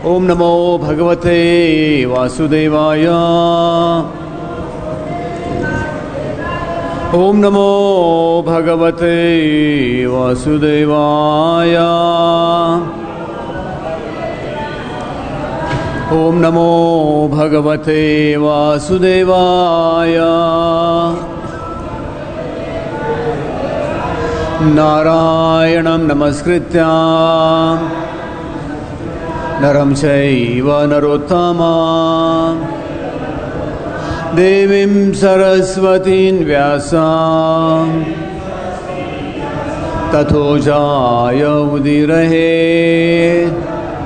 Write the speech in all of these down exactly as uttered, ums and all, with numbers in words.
ओम नमो भगवते वासुदेवाय। ओम नमो भगवते वासुदेवाय। ओम नमो भगवते वासुदेवाय। नारायणं नमस्कृत्य नरं चैव नरोत्तमं देवीं सरस्वतीं व्यासं ततो जय उदीरयेत्।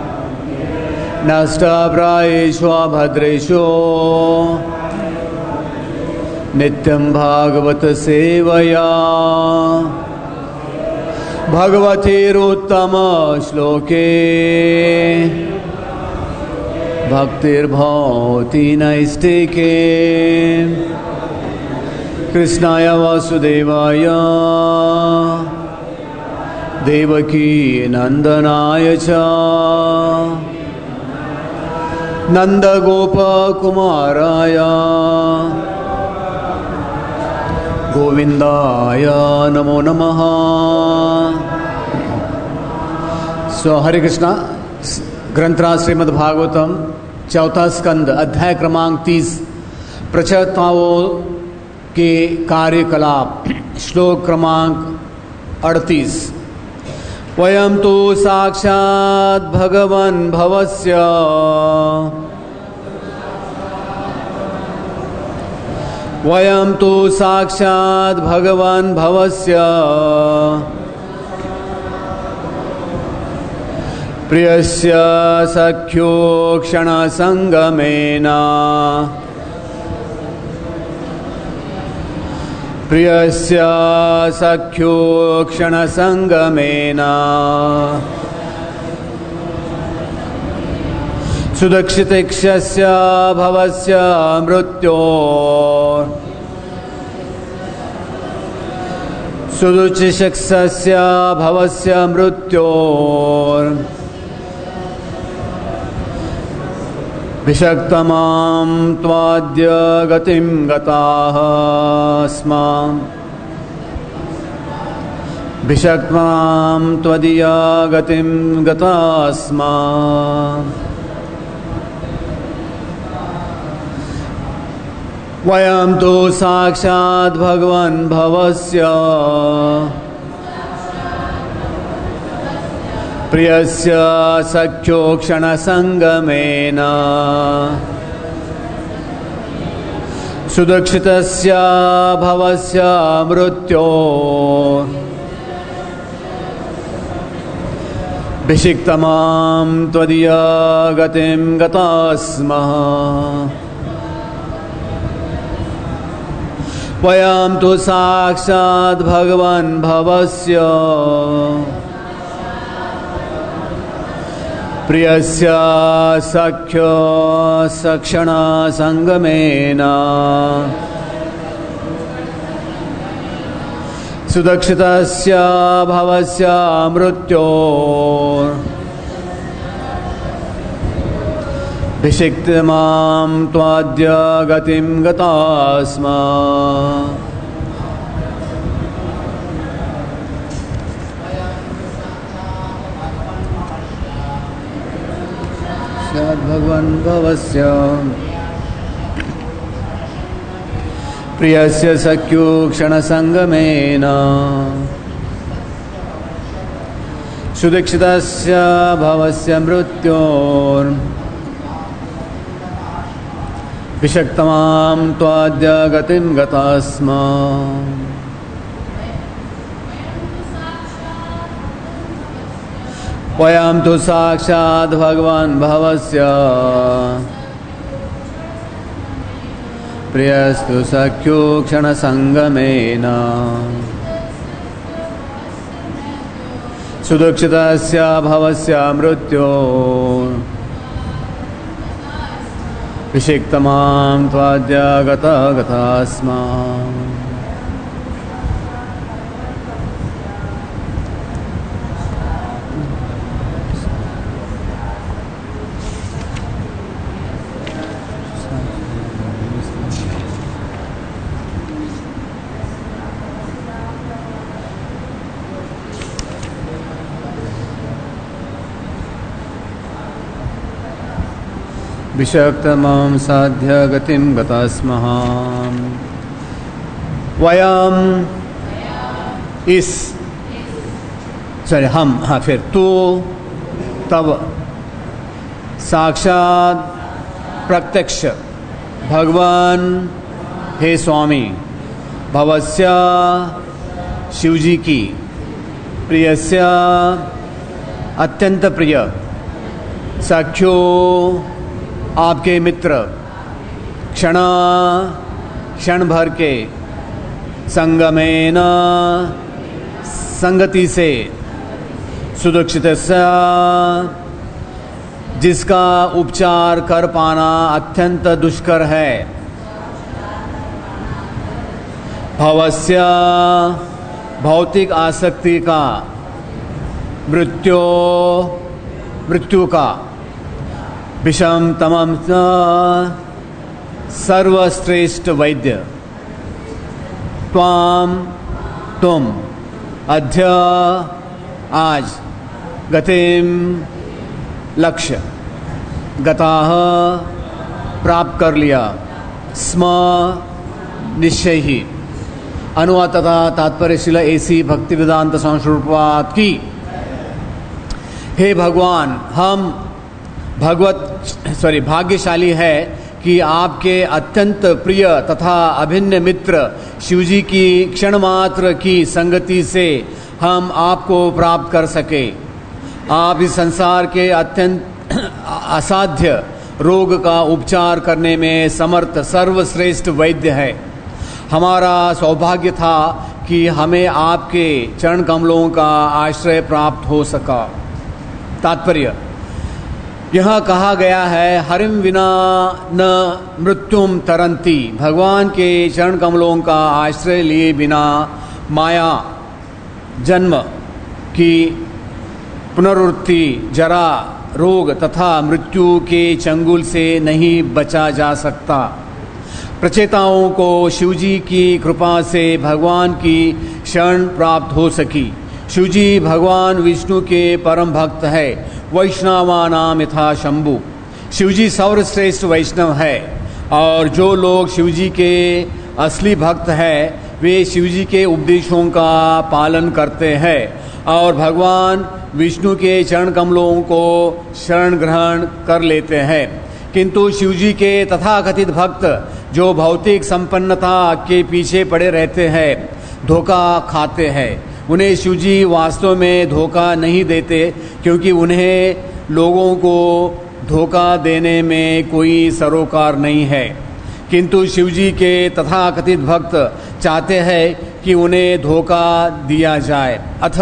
नष्टप्रायेषु भद्रेषु नित्यं भागवत सेवया भगवतीरुत्तम श्लोके भक्तिर्भवति नैष्टिके। कृष्णाय वासुदेवाय देवकी नंदनाय च नंदगोपकुमाराय गोविंदाय नमो नमः। सो हरे कृष्णा। ग्रंथराज श्रीमद् भागवतम चौथा स्कंद अध्याय क्रमांक तीस प्रचेताओं के कार्यकलाप श्लोक क्रमांक अड़तीस। वयं तो साक्षात् भगवन् भवस्य वयं तो साक्षात् भगवन् भवस्य प्रियस्य सख्यो क्षणसंगमेन प्रियस्य सख्यो क्षणसंगमेन सुदक्षितेक्षस्य भवस्य मृत्यो सुदुचिशक्षस्य भवस्य मृत्यो विषक्तमां त्वाद्य गतिं गताः स्मां विषक्तमां त्वदीया गतिं गताः स्मां। वयं तो साक्षात् भगवन् भवस्य प्रियस्य सख्यो क्षणसंगमेन सुदक्षितस्य भवस्य मृत्यो विषिक्तमां त्वदीया गतिं गताः स्मः। वयं तु साक्षात् भगवन् भवस्य प्रियस्य सख्यो सक्षणसंगमेन सुदक्षितस्य भवस्य मृत्यो विषिक्तमां त्वाद्य गतिं गताः स्मः। भगवन् भवस्य प्रियस्य सख्यो क्षणसंगमेन सुदक्षितस्य भवस्य मृत्योर् विषक्तमां त्वाद्य गतिं गताः स्मः। वयं तु साक्षात् भगवन् भवस्य प्रियस्तु सख्यो क्षणसंगमेन सुदक्षितस्य भवस्य मृत्यो विषिक्तमां त्वाद्य गता गता स्मः। विषक्तमां साध्य गतिं गतास्मः वयम इस सॉरी हम हाँ फिर तू तब साक्षात प्रत्यक्ष भगवान हे स्वामी भवस्य शिवजी की प्रियस्य अत्यंत प्रिय सख्यो आपके मित्र क्षण क्षण भर के संगमेन संगति से सुदक्षित जिसका उपचार कर पाना अत्यंत दुष्कर है भवस्य भौतिक आसक्ति का मृत्यु मृत्यु का विषम तमम सर्वश्रेष्ठ वैद्य त्वाम तुम अद्य आज गतिम लक्ष्य गताह प्राप्त कर लिया स्म निश्चय ही। अनुवाद तथा तात्पर्य शिला ऐसी भक्ति वेदांत संस्वरूपात की। हे भगवान, हम भगवत सॉरी भाग्यशाली है कि आपके अत्यंत प्रिय तथा अभिन्न मित्र शिवजी की क्षण मात्र की संगति से हम आपको प्राप्त कर सके। आप इस संसार के अत्यंत असाध्य रोग का उपचार करने में समर्थ सर्वश्रेष्ठ वैद्य है। हमारा सौभाग्य था कि हमें आपके चरण कमलों का आश्रय प्राप्त हो सका। तात्पर्य यह कहा गया है हरिम विना न मृत्युम तरंती। भगवान के चरण कमलों का आश्रय लिए बिना माया जन्म की पुनरुत्ति जरा रोग तथा मृत्यु के चंगुल से नहीं बचा जा सकता। प्रचेताओं को शिवजी की कृपा से भगवान की शरण प्राप्त हो सकी। शिवजी भगवान विष्णु के परम भक्त है। वैष्णवा नाम यथा शंभु। शिवजी सर्वश्रेष्ठ वैष्णव है और जो लोग शिवजी के असली भक्त हैं वे शिवजी के उपदेशों का पालन करते हैं और भगवान विष्णु के चरण कमलों को शरण ग्रहण कर लेते हैं। किंतु शिवजी के तथाकथित भक्त जो भौतिक संपन्नता के पीछे पड़े रहते हैं धोखा खाते हैं। उन्हें शिवजी वास्तव में धोखा नहीं देते क्योंकि उन्हें लोगों को धोखा देने में कोई सरोकार नहीं है। किंतु शिवजी के तथाकथित भक्त चाहते हैं कि उन्हें धोखा दिया जाए। अथ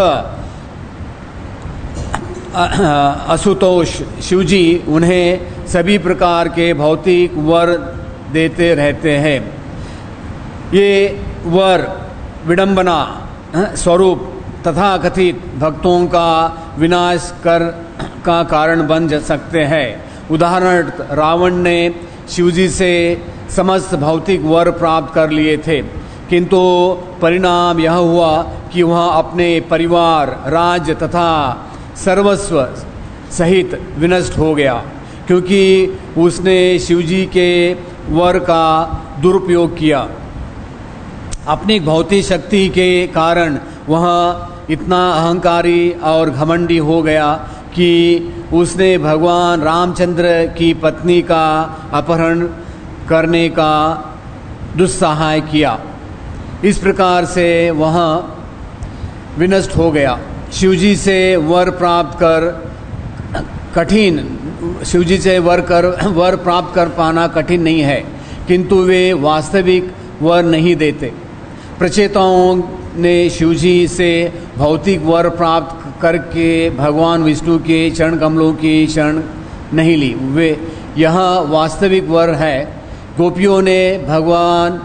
असुतोष शिवजी उन्हें सभी प्रकार के भौतिक वर देते रहते हैं। ये वर विडंबना स्वरूप तथाकथित भक्तों का विनाश कर का कारण बन सकते हैं। उदाहरण रावण ने शिवजी से समस्त भौतिक वर प्राप्त कर लिए थे किंतु परिणाम यह हुआ कि वह अपने परिवार राज्य तथा सर्वस्व सहित विनष्ट हो गया क्योंकि उसने शिवजी के वर का दुरुपयोग किया। अपनी भौतिक शक्ति के कारण वह इतना अहंकारी और घमंडी हो गया कि उसने भगवान रामचंद्र की पत्नी का अपहरण करने का दुस्साहस किया। इस प्रकार से वह विनष्ट हो गया। शिवजी से वर प्राप्त कर कठिन शिवजी से वर कर वर प्राप्त कर पाना कठिन नहीं है किंतु वे वास्तविक वर नहीं देते। प्रचेताओं ने शिवजी से भौतिक वर प्राप्त करके भगवान विष्णु के चरण कमलों की शरण नहीं ली। वे यह वास्तविक वर है। गोपियों ने भगवान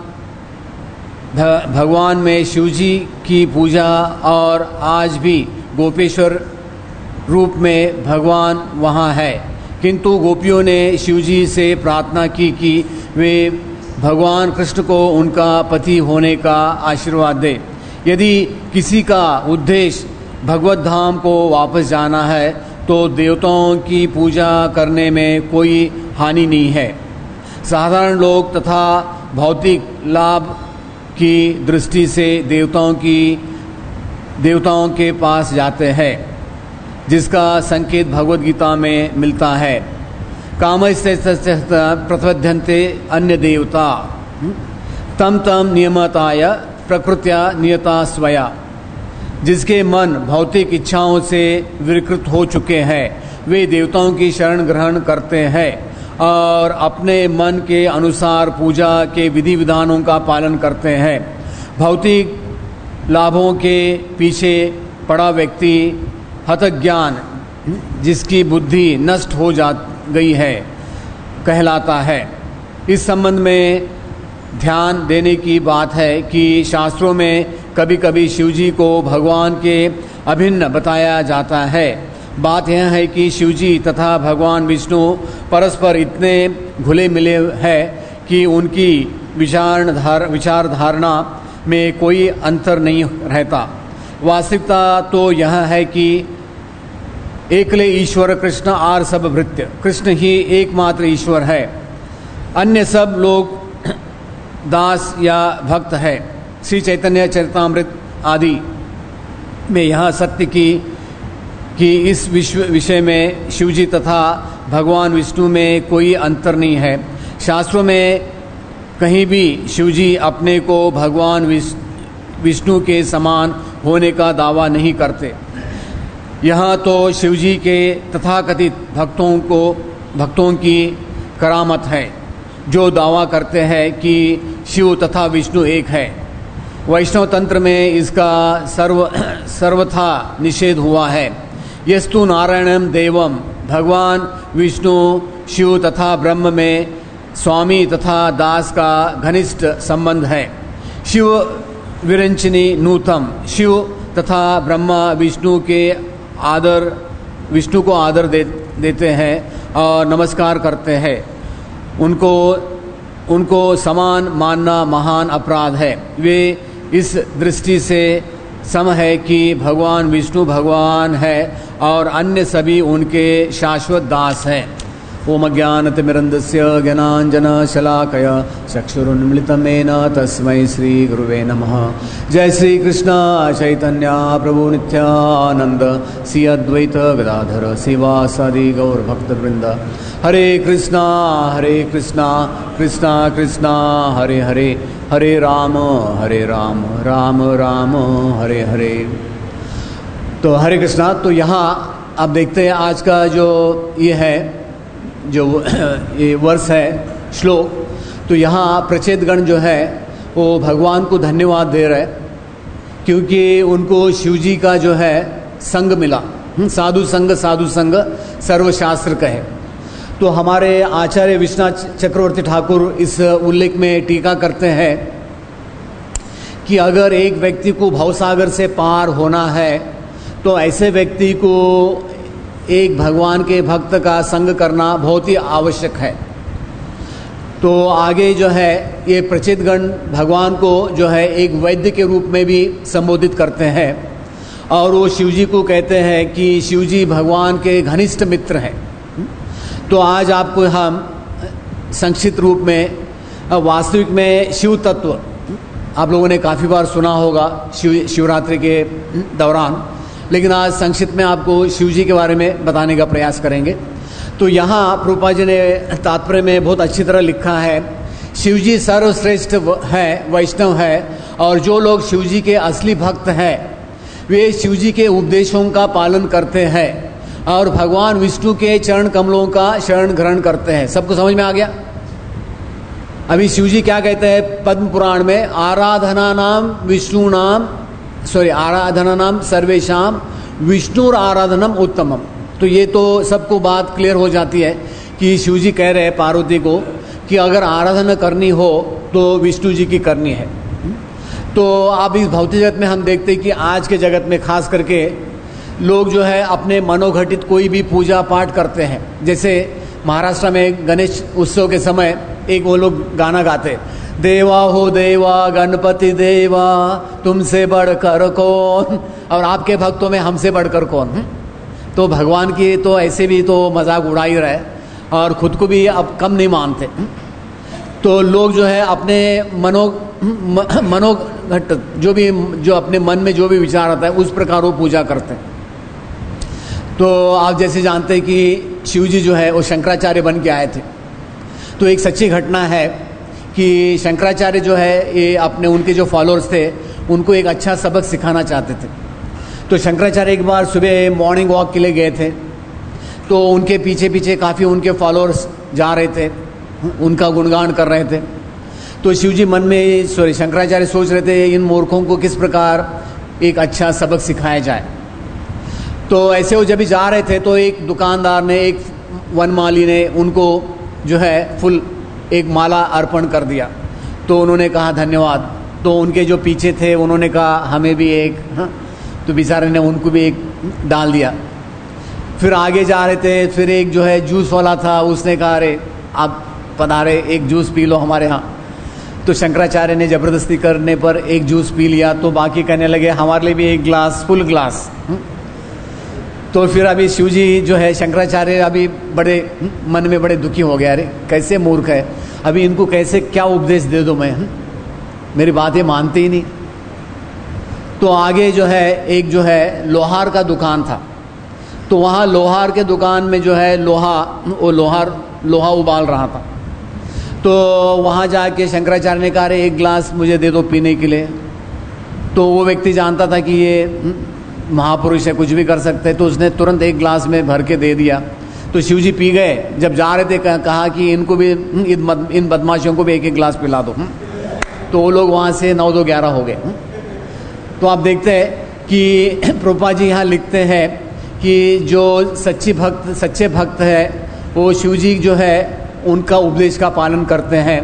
भगवान में शिवजी की पूजा और आज भी गोपेश्वर रूप में भगवान वहाँ है किंतु गोपियों ने शिवजी से प्रार्थना की कि वे भगवान कृष्ण को उनका पति होने का आशीर्वाद दे। यदि किसी का उद्देश्य भगवत धाम को वापस जाना है तो देवताओं की पूजा करने में कोई हानि नहीं है। साधारण लोग तथा भौतिक लाभ की दृष्टि से देवताओं की देवताओं के पास जाते हैं, जिसका संकेत भगवद गीता में मिलता है। कामस्य प्रत्यध्यन्ते अन्य देवता तम तम नियमताय प्रकृत्या नियता स्वया। जिसके मन भौतिक इच्छाओं से विकृत हो चुके हैं वे देवताओं की शरण ग्रहण करते हैं और अपने मन के अनुसार पूजा के विधि विधानों का पालन करते हैं। भौतिक लाभों के पीछे पड़ा व्यक्ति हतज्ञान, जिसकी बुद्धि नष्ट हो जा गई है, कहलाता है। इस संबंध में ध्यान देने की बात है कि शास्त्रों में कभी कभी शिवजी को भगवान के अभिन्न बताया जाता है। बात यह है कि शिवजी तथा भगवान विष्णु परस्पर इतने घुले मिले हैं कि उनकी विचार धार विचार धारणा में कोई अंतर नहीं रहता। वास्तविकता तो यह है कि एकले ईश्वर कृष्ण आर सब भृत्य, कृष्ण ही एकमात्र ईश्वर है, अन्य सब लोग दास या भक्त है। श्री चैतन्य चरितामृत आदि में यह सत्य की कि इस विश्व विषय में शिवजी तथा भगवान विष्णु में कोई अंतर नहीं है। शास्त्रों में कहीं भी शिवजी अपने को भगवान विष्णु के समान होने का दावा नहीं करते। यहाँ तो शिवजी के तथाकथित भक्तों को भक्तों की करामत है, जो दावा करते हैं कि शिव तथा विष्णु एक है। वैष्णव तंत्र में इसका सर्व सर्वथा निषेध हुआ है। यस्तु नारायणम देवम, भगवान विष्णु शिव तथा ब्रह्म में स्वामी तथा दास का घनिष्ठ संबंध है। शिव विरंचनी नूतम, शिव तथा ब्रह्मा विष्णु के आदर विष्णु को आदर दे, देते हैं और नमस्कार करते हैं। उनको उनको समान मानना महान अपराध है। वे इस दृष्टि से सम है कि भगवान विष्णु भगवान है और अन्य सभी उनके शाश्वत दास हैं। ओम अज्ञानतिमिरन्दस्य ज्ञानाञ्जनशलाकया चक्षुरुन्मिलितं येन तस्मै श्रीगुरुवे नमः। जय श्री कृष्ण चैतन्य प्रभु नित्यानंद, श्री अद्वैत गदाधर शिवासादि गौर भक्तवृंद। हरे कृष्णा हरे कृष्णा कृष्णा कृष्णा हरे हरे, हरे राम हरे राम राम राम हरे हरे। तो हरे कृष्णा। तो यहाँ आप देखते हैं आज का जो ये है जो ये वर्ष है श्लोक, तो यहाँ प्रचेतगण जो है वो भगवान को धन्यवाद दे रहे क्योंकि उनको शिवजी का जो है संग मिला। साधु संग साधु संग सर्वशास्त्र कहे। तो हमारे आचार्य विश्वनाथ चक्रवर्ती ठाकुर इस उल्लेख में टीका करते हैं कि अगर एक व्यक्ति को भवसागर से पार होना है तो ऐसे व्यक्ति को एक भगवान के भक्त का संग करना बहुत ही आवश्यक है। तो आगे जो है ये प्रचितगण भगवान को जो है एक वैद्य के रूप में भी संबोधित करते हैं और वो शिवजी को कहते हैं कि शिवजी भगवान के घनिष्ठ मित्र हैं। तो आज आपको हम संक्षिप्त रूप में वास्तविक में शिव तत्व आप लोगों ने काफ़ी बार सुना होगा शिव शिवरात्रि के दौरान, लेकिन आज संक्षिप्त में आपको शिवजी के बारे में बताने का प्रयास करेंगे। तो यहाँ प्रभुपाद जी ने तात्पर्य में बहुत अच्छी तरह लिखा है, शिवजी सर्वश्रेष्ठ है, वैष्णव है, और जो लोग शिवजी के असली भक्त हैं वे शिवजी के उपदेशों का पालन करते हैं और भगवान विष्णु के चरण कमलों का शरण ग्रहण करते हैं। सबको समझ में आ गया? अभी शिवजी क्या कहते हैं पद्म पुराण में, आराधना नाम विष्णु नाम सॉरी आराधना नाम सर्वेशाम विष्णुर आराधनम उत्तमम। तो ये तो सबको बात क्लियर हो जाती है कि शिवजी कह रहे हैं पार्वती को कि अगर आराधना करनी हो तो विष्णु जी की करनी है। तो अब इस भौतिक जगत में हम देखते हैं कि आज के जगत में खास करके लोग जो है अपने मनोघटित कोई भी पूजा पाठ करते हैं। जैसे महाराष्ट्र में गणेश उत्सव के समय एक वो लोग गाना गाते, देवा हो देवा गणपति देवा तुमसे बढ़कर कौन, और आपके भक्तों में हमसे बढ़कर कौन। तो भगवान की तो ऐसे भी तो मजाक उड़ा ही रहे। और खुद को भी अब कम नहीं मानते। तो लोग जो है अपने मनो मनोघट जो भी जो अपने मन में जो भी विचार आता है उस प्रकार वो पूजा करते हैं। तो आप जैसे जानते हैं कि शिव जी जो है वो शंकराचार्य बन के आए थे। तो एक सच्ची घटना है कि शंकराचार्य जो है ये अपने उनके जो फॉलोअर्स थे उनको एक अच्छा सबक सिखाना चाहते थे। तो शंकराचार्य एक बार सुबह मॉर्निंग वॉक के लिए गए थे। तो उनके पीछे पीछे काफ़ी उनके फॉलोअर्स जा रहे थे, उनका गुणगान कर रहे थे। तो शिव जी मन में सॉरी शंकराचार्य सोच रहे थे इन मूर्खों को किस प्रकार एक अच्छा सबक सिखाया जाए। तो ऐसे वो जब भी जा रहे थे तो एक दुकानदार ने, एक वनमाली ने उनको जो है फुल एक माला अर्पण कर दिया। तो उन्होंने कहा धन्यवाद। तो उनके जो पीछे थे उन्होंने कहा हमें भी एक, हाँ, तो बेचारे ने उनको भी एक डाल दिया। फिर आगे जा रहे थे, फिर एक जो है जूस वाला था, उसने कहा अरे आप पधारे, एक जूस पी लो हमारे यहाँ। तो शंकराचार्य ने ज़बरदस्ती करने पर एक जूस पी लिया। तो बाकी कहने लगे हमारे लिए भी एक ग्लास, फुल ग्लास। तो फिर अभी शिव जी जो है शंकराचार्य अभी बड़े मन में बड़े दुखी हो गया, अरे कैसे मूर्ख है, अभी इनको कैसे क्या उपदेश दे दो मैं, मेरी बातें मानते ही नहीं। तो आगे जो है एक जो है लोहार का दुकान था। तो वहाँ लोहार के दुकान में जो है लोहा वो लोहार लोहा उबाल रहा था। तो वहाँ जाके शंकराचार्य ने कहा अरे एक गिलास मुझे दे दो पीने के लिए। तो वो व्यक्ति जानता था कि ये महापुरुष है, कुछ भी कर सकते हैं। तो उसने तुरंत एक गिलास में भर के दे दिया। तो शिव जी पी गए। जब जा रहे थे कहा कि इनको भी इन बदमाशियों को भी एक एक गिलास पिला दो। तो वो लोग वहाँ से नौ दो ग्यारह हो गए। तो आप देखते हैं कि प्रभुपाद जी यहाँ लिखते हैं कि जो सच्ची भक्त सच्चे भक्त है वो शिव जी जो है उनका उपदेश का पालन करते हैं,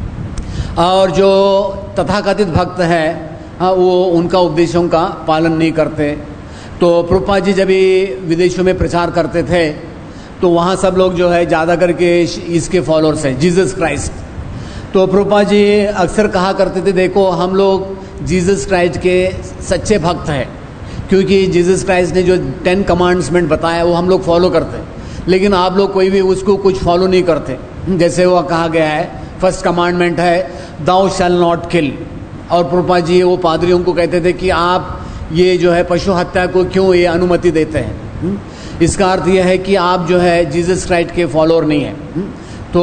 और जो तथाकथित भक्त हैं हाँ वो उनका उपदेशों का पालन नहीं करते। तो प्रभुपाद जी जब विदेशों में प्रचार करते थे तो वहाँ सब लोग जो है ज़्यादा करके इसके फॉलोअर्स हैं, जीसस क्राइस्ट। तो प्रभुपाद जी अक्सर कहा करते थे देखो हम लोग जीसस क्राइस्ट के सच्चे भक्त हैं, क्योंकि जीसस क्राइस्ट ने जो टेन कमांड्समेंट बताया वो हम लोग फॉलो करते हैं, लेकिन आप लोग कोई भी उसको कुछ फॉलो नहीं करते। जैसे वो कहा गया है फर्स्ट कमांडमेंट है दाउ शैल नॉट किल। और प्रभुपाद जी वो पादरियों को कहते थे कि आप ये जो है पशु हत्या को क्यों ये अनुमति देते हैं। इसका अर्थ यह है कि आप जो है जीसस क्राइस्ट के फॉलोअर नहीं हैं। तो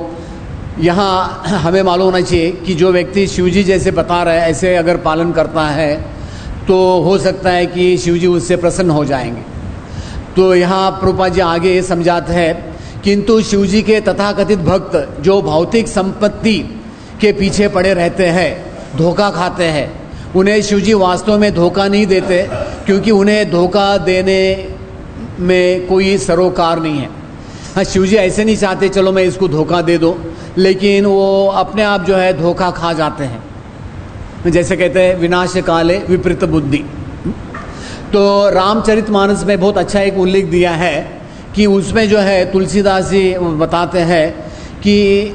यहाँ हमें मालूम होना चाहिए कि जो व्यक्ति शिवजी जैसे बता रहा है ऐसे अगर पालन करता है तो हो सकता है कि शिवजी उससे प्रसन्न हो जाएंगे। तो यहाँ प्रभुपाद जी आगे ये समझाते हैं किंतु शिवजी के तथाकथित भक्त जो भौतिक संपत्ति के पीछे पड़े रहते हैं, धोखा खाते हैं, उन्हें शिवजी वास्तव में धोखा नहीं देते, क्योंकि उन्हें धोखा देने में कोई सरोकार नहीं है। हाँ, शिवजी ऐसे नहीं चाहते चलो मैं इसको धोखा दे दो, लेकिन वो अपने आप जो है धोखा खा जाते हैं। जैसे कहते हैं विनाश काले विपरीत बुद्धि। तो रामचरितमानस में बहुत अच्छा एक उल्लेख दिया है कि उसमें जो है तुलसीदास जी बताते हैं कि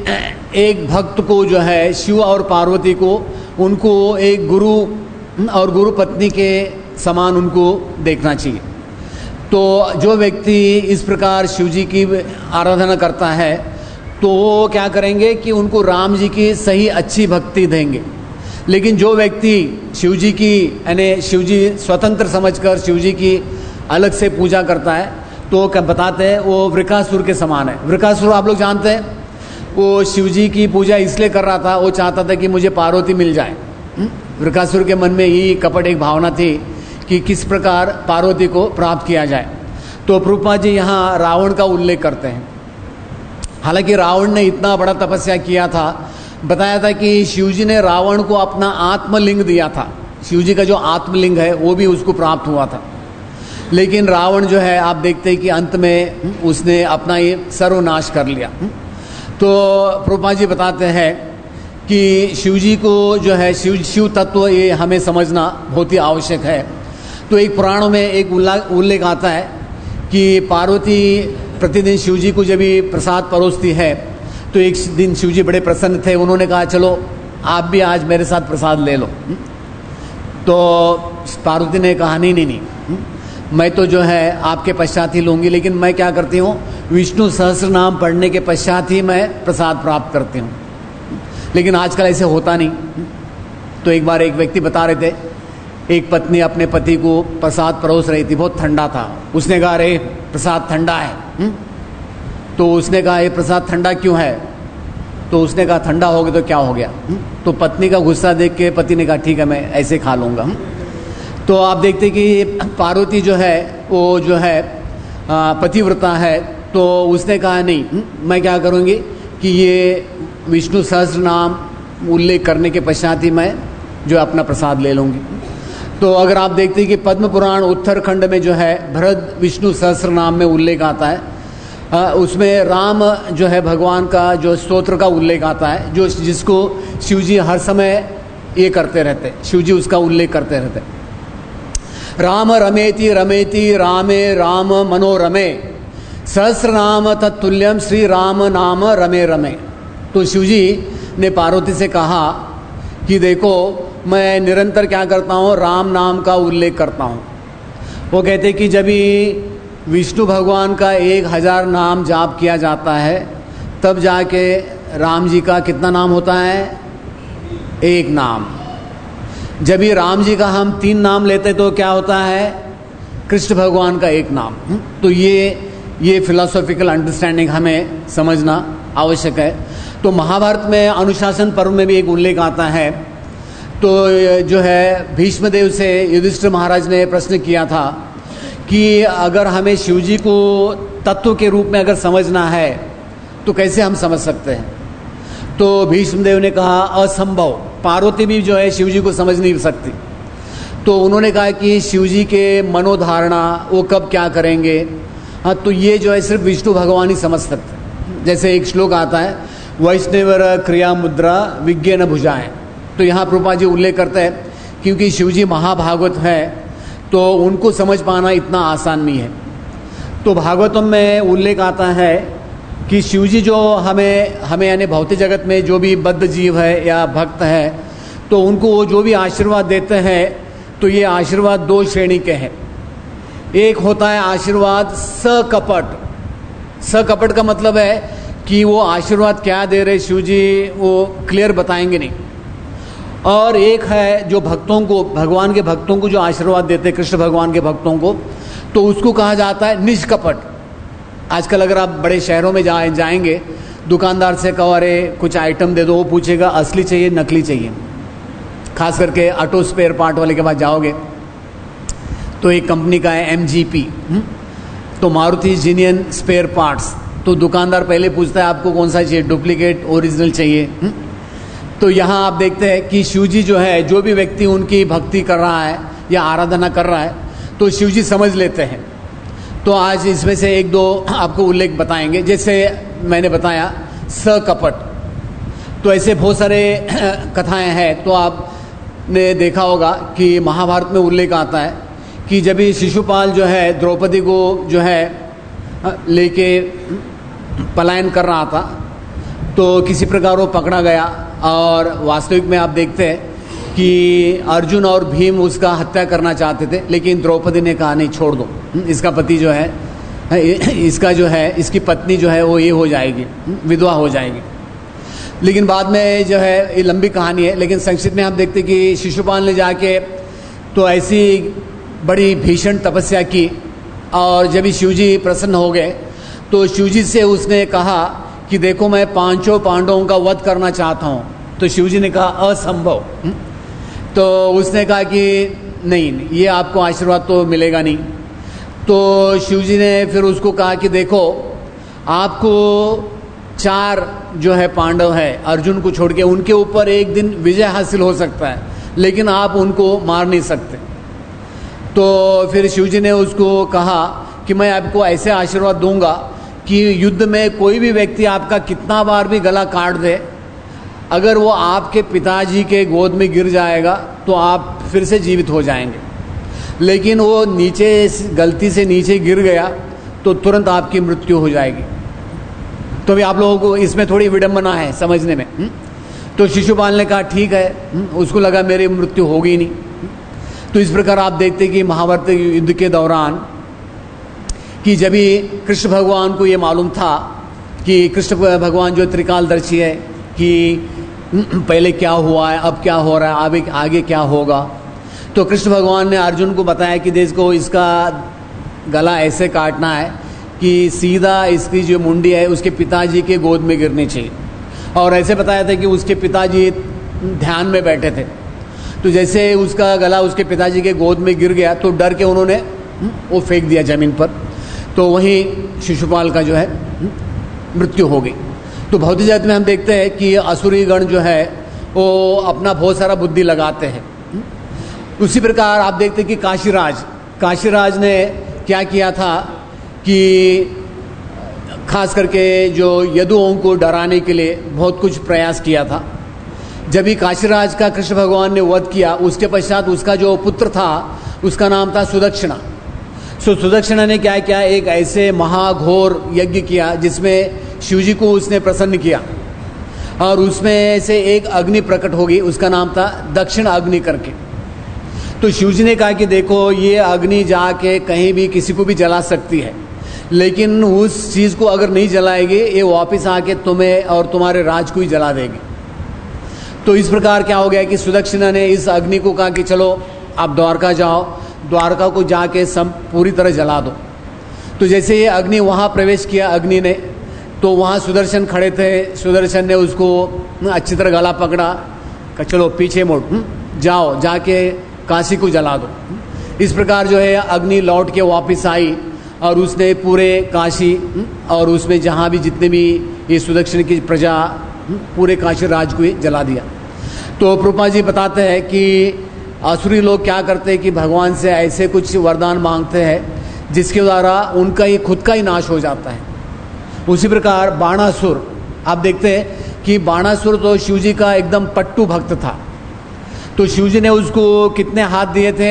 एक भक्त को जो है शिव और पार्वती को उनको एक गुरु और गुरु पत्नी के समान उनको देखना चाहिए। तो जो व्यक्ति इस प्रकार शिव जी की आराधना करता है तो वो क्या करेंगे कि उनको राम जी की सही अच्छी भक्ति देंगे। लेकिन जो व्यक्ति शिव जी की यानी शिव जी स्वतंत्र समझकर शिव जी की अलग से पूजा करता है तो क्या बताते हैं वो वृकासुर के समान है। वृकासुर आप लोग जानते हैं, वो शिव जी की पूजा इसलिए कर रहा था, वो चाहता था कि मुझे पार्वती मिल जाए। वृकासुर के मन में ही कपट एक भावना थी कि किस प्रकार पार्वती को प्राप्त किया जाए। तो प्रभुपाद जी यहाँ रावण का उल्लेख करते हैं। हालांकि रावण ने इतना बड़ा तपस्या किया था, बताया था कि शिवजी ने रावण को अपना आत्मलिंग दिया था। शिवजी का जो आत्मलिंग है वो भी उसको प्राप्त हुआ था, लेकिन रावण जो है आप देखते हैं कि अंत में उसने अपना ये सर्वनाश कर लिया। तो प्रभुपाद जी बताते हैं कि शिवजी को जो है शिव शिव तत्व ये हमें समझना बहुत ही आवश्यक है। तो एक पुराणों में एक उल्लेख आता है कि पार्वती प्रतिदिन शिवजी को जब भी प्रसाद परोसती है तो एक दिन शिवजी बड़े प्रसन्न थे, उन्होंने कहा चलो आप भी आज मेरे साथ प्रसाद ले लो। तो पार्वती ने कहा नहीं नहीं नहीं मैं तो जो है आपके पश्चात ही लूँगी, लेकिन मैं क्या करती हूँ विष्णु सहस्र नाम पढ़ने के पश्चात ही मैं प्रसाद प्राप्त करती हूँ। लेकिन आजकल ऐसे होता नहीं। तो एक बार एक व्यक्ति बता रहे थे, एक पत्नी अपने पति को प्रसाद परोस रही थी, बहुत ठंडा था। उसने कहा अरे प्रसाद ठंडा है। हुँ? तो उसने कहा ये प्रसाद ठंडा क्यों है? तो उसने कहा ठंडा हो गया तो क्या हो गया? हुँ? तो पत्नी का गुस्सा देख के पति ने कहा ठीक है मैं ऐसे खा लूँगा। तो आप देखते कि पार्वती जो है वो जो है पतिव्रता है, तो उसने कहा नहीं मैं क्या करूँगी कि ये विष्णु सहस्र नाम उल्लेख करने के पश्चात ही मैं जो अपना प्रसाद ले लूँगी। तो अगर आप देखते हैं कि पद्म पुराण उत्तरखंड में जो है भरत विष्णु सहस्र नाम में उल्लेख आता है, आ, उसमें राम जो है भगवान का जो स्तोत्र का उल्लेख आता है, जो जिसको शिवजी हर समय ये करते रहते, शिवजी उसका उल्लेख करते रहते। राम रमेति रमेति रामे राम मनोरमे सहस्र नाम तत्तुल्यम श्री राम नाम रमे रमे। तो शिवजी ने पार्वती से कहा कि देखो मैं निरंतर क्या करता हूँ, राम नाम का उल्लेख करता हूँ। वो कहते कि जब भी विष्णु भगवान का एक हजार नाम जाप किया जाता है तब जाके राम जी का कितना नाम होता है? एक नाम। जब भी राम जी का हम तीन नाम लेते तो क्या होता है? कृष्ण भगवान का एक नाम। तो ये ये फिलोसॉफिकल अंडरस्टैंडिंग हमें समझना आवश्यक है। तो महाभारत में अनुशासन पर्व में भी एक उल्लेख आता है। तो जो है भीष्मदेव से युधिष्ठिर महाराज ने प्रश्न किया था कि अगर हमें शिवजी को तत्व के रूप में अगर समझना है तो कैसे हम समझ सकते हैं? तो भीष्मदेव ने कहा असंभव, पार्वती भी जो है शिवजी को समझ नहीं सकती। तो उन्होंने कहा कि शिवजी के मनोधारणा वो कब क्या करेंगे, हाँ तो ये जो है सिर्फ विष्णु भगवान ही समझ सकते। जैसे एक श्लोक आता है वैष्णवर क्रिया मुद्रा विज्ञान भुजाएं। तो यहाँ प्रभुपा जी उल्लेख करते हैं क्योंकि शिवजी महाभागवत है तो उनको समझ पाना इतना आसान नहीं है। तो भागवतम में उल्लेख आता है कि शिवजी जो हमें हमें यानी भौतिक जगत में जो भी बद्ध जीव है या भक्त है तो उनको वो जो भी आशीर्वाद देते हैं तो ये आशीर्वाद दो श्रेणी के हैं। एक होता है आशीर्वाद सकपट। सकपट का मतलब है कि वो आशीर्वाद क्या दे रहे शिवजी वो क्लियर बताएंगे नहीं। और एक है जो भक्तों को, भगवान के भक्तों को जो आशीर्वाद देते हैं, कृष्ण भगवान के भक्तों को, तो उसको कहा जाता है निष्कपट। आजकल अगर आप बड़े शहरों में जाए जाएंगे दुकानदार से कहो अरे कुछ आइटम दे दो, वो पूछेगा असली चाहिए नकली चाहिए। खास करके ऑटो स्पेयर पार्ट वाले के पास जाओगे तो एक कंपनी का है एम जी पी, तो मारुति जीनियन स्पेयर पार्ट्स। तो दुकानदार पहले पूछता है आपको कौन सा चाहिए, डुप्लीकेट ओरिजिनल चाहिए। हुँ? तो यहाँ आप देखते हैं कि शिवजी जो है जो भी व्यक्ति उनकी भक्ति कर रहा है या आराधना कर रहा है तो शिवजी समझ लेते हैं। तो आज इसमें से एक दो आपको उल्लेख बताएंगे। जैसे मैंने बताया सकपट, तो ऐसे बहुत सारे कथाएं हैं। तो आपने देखा होगा कि महाभारत में उल्लेख आता है कि जब भी शिशुपाल जो है द्रौपदी को जो है लेके पलायन कर रहा था तो किसी प्रकार वो पकड़ा गया। और वास्तविक में आप देखते हैं कि अर्जुन और भीम उसका हत्या करना चाहते थे, लेकिन द्रौपदी ने कहा नहीं छोड़ दो, इसका पति जो है इसका जो है इसकी पत्नी जो है वो ये हो जाएगी, विधवा हो जाएगी। लेकिन बाद में जो है ये लंबी कहानी है, लेकिन संक्षिप्त में आप देखते कि शिशुपाल ने जाके तो ऐसी बड़ी भीषण तपस्या की और जब शिवजी प्रसन्न हो गए तो शिवजी से उसने कहा कि देखो मैं पांचों पांडवों का वध करना चाहता हूँ। तो शिवजी ने कहा असंभव। तो उसने कहा कि नहीं ये आपको आशीर्वाद तो मिलेगा नहीं। तो शिवजी ने फिर उसको कहा कि देखो आपको चार जो है पांडव है अर्जुन को छोड़ के उनके ऊपर एक दिन विजय हासिल हो सकता है, लेकिन आप उनको मार नहीं सकते। तो फिर शिवजी ने उसको कहा कि मैं आपको ऐसे आशीर्वाद दूंगा कि युद्ध में कोई भी व्यक्ति आपका कितना बार भी गला काट दे, अगर वो आपके पिताजी के गोद में गिर जाएगा तो आप फिर से जीवित हो जाएंगे। लेकिन वो नीचे गलती से नीचे गिर गया तो तुरंत आपकी मृत्यु हो जाएगी। तो भी आप लोगों को इसमें थोड़ी विडंबना है समझने में। हुँ? तो शिशुपाल ने कहा ठीक है, हुँ? उसको लगा मेरी मृत्यु होगी नहीं। तो इस प्रकार आप देखते कि महाभारत युद्ध के दौरान कि जब भी कृष्ण भगवान को ये मालूम था कि कृष्ण भगवान जो त्रिकालदर्शी है कि पहले क्या हुआ है, अब क्या हो रहा है, आगे आगे क्या होगा, तो कृष्ण भगवान ने अर्जुन को बताया कि देखो इसका गला ऐसे काटना है कि सीधा इसकी जो मुंडी है उसके पिताजी के गोद में गिरनी चाहिए। और ऐसे बताया था कि उसके पिताजी ध्यान में बैठे थे, तो जैसे उसका गला उसके पिताजी के गोद में गिर गया तो डर के उन्होंने वो फेंक दिया ज़मीन पर, तो वहीं शिशुपाल का जो है मृत्यु हो गई। तो भौतिक जगत में हम देखते हैं कि असुरी गण जो है वो अपना बहुत सारा बुद्धि लगाते हैं। उसी प्रकार आप देखते हैं कि काशीराज काशीराज ने क्या किया था कि खास करके जो यदुओं को डराने के लिए बहुत कुछ प्रयास किया था। जब भी काशीराज का कृष्ण भगवान ने वध किया, उसके पश्चात उसका जो पुत्र था उसका नाम था सुदक्षिणा। सो सुदक्षिणा ने क्या किया, एक ऐसे महाघोर यज्ञ किया जिसमें शिवजी को उसने प्रसन्न किया और उसमें से एक अग्नि प्रकट होगी, उसका नाम था दक्षिण अग्नि करके। तो शिवजी ने कहा कि देखो ये अग्नि जाके कहीं भी किसी को भी जला सकती है, लेकिन उस चीज़ को अगर नहीं जलाएगी ये वापस आके तुम्हें और तुम्हारे राज को ही जला देगी। तो इस प्रकार क्या हो गया कि सुदक्षिणा ने इस अग्नि को कहा कि चलो आप द्वारका जाओ, द्वारका को जाके सब पूरी तरह जला दो। तो जैसे ये अग्नि वहाँ प्रवेश किया अग्नि ने, तो वहाँ सुदर्शन खड़े थे, सुदर्शन ने उसको अच्छी तरह गला पकड़ा, कि चलो पीछे मोड़, जाओ जाके काशी को जला दो। इस प्रकार जो है अग्नि लौट के वापस आई और उसने पूरे काशी और उसमें जहाँ भी जितने भी ये सुदक्षिण की प्रजा पूरे काशी राज को जला दिया। तो प्रभुपाद जी बताते हैं कि आसुरी लोग क्या करते हैं कि भगवान से ऐसे कुछ वरदान मांगते हैं जिसके द्वारा उनका ही खुद का ही नाश हो जाता है। उसी प्रकार बाणासुर आप देखते हैं कि बाणासुर तो शिवजी का एकदम पट्टू भक्त था। तो शिवजी ने उसको कितने हाथ दिए थे,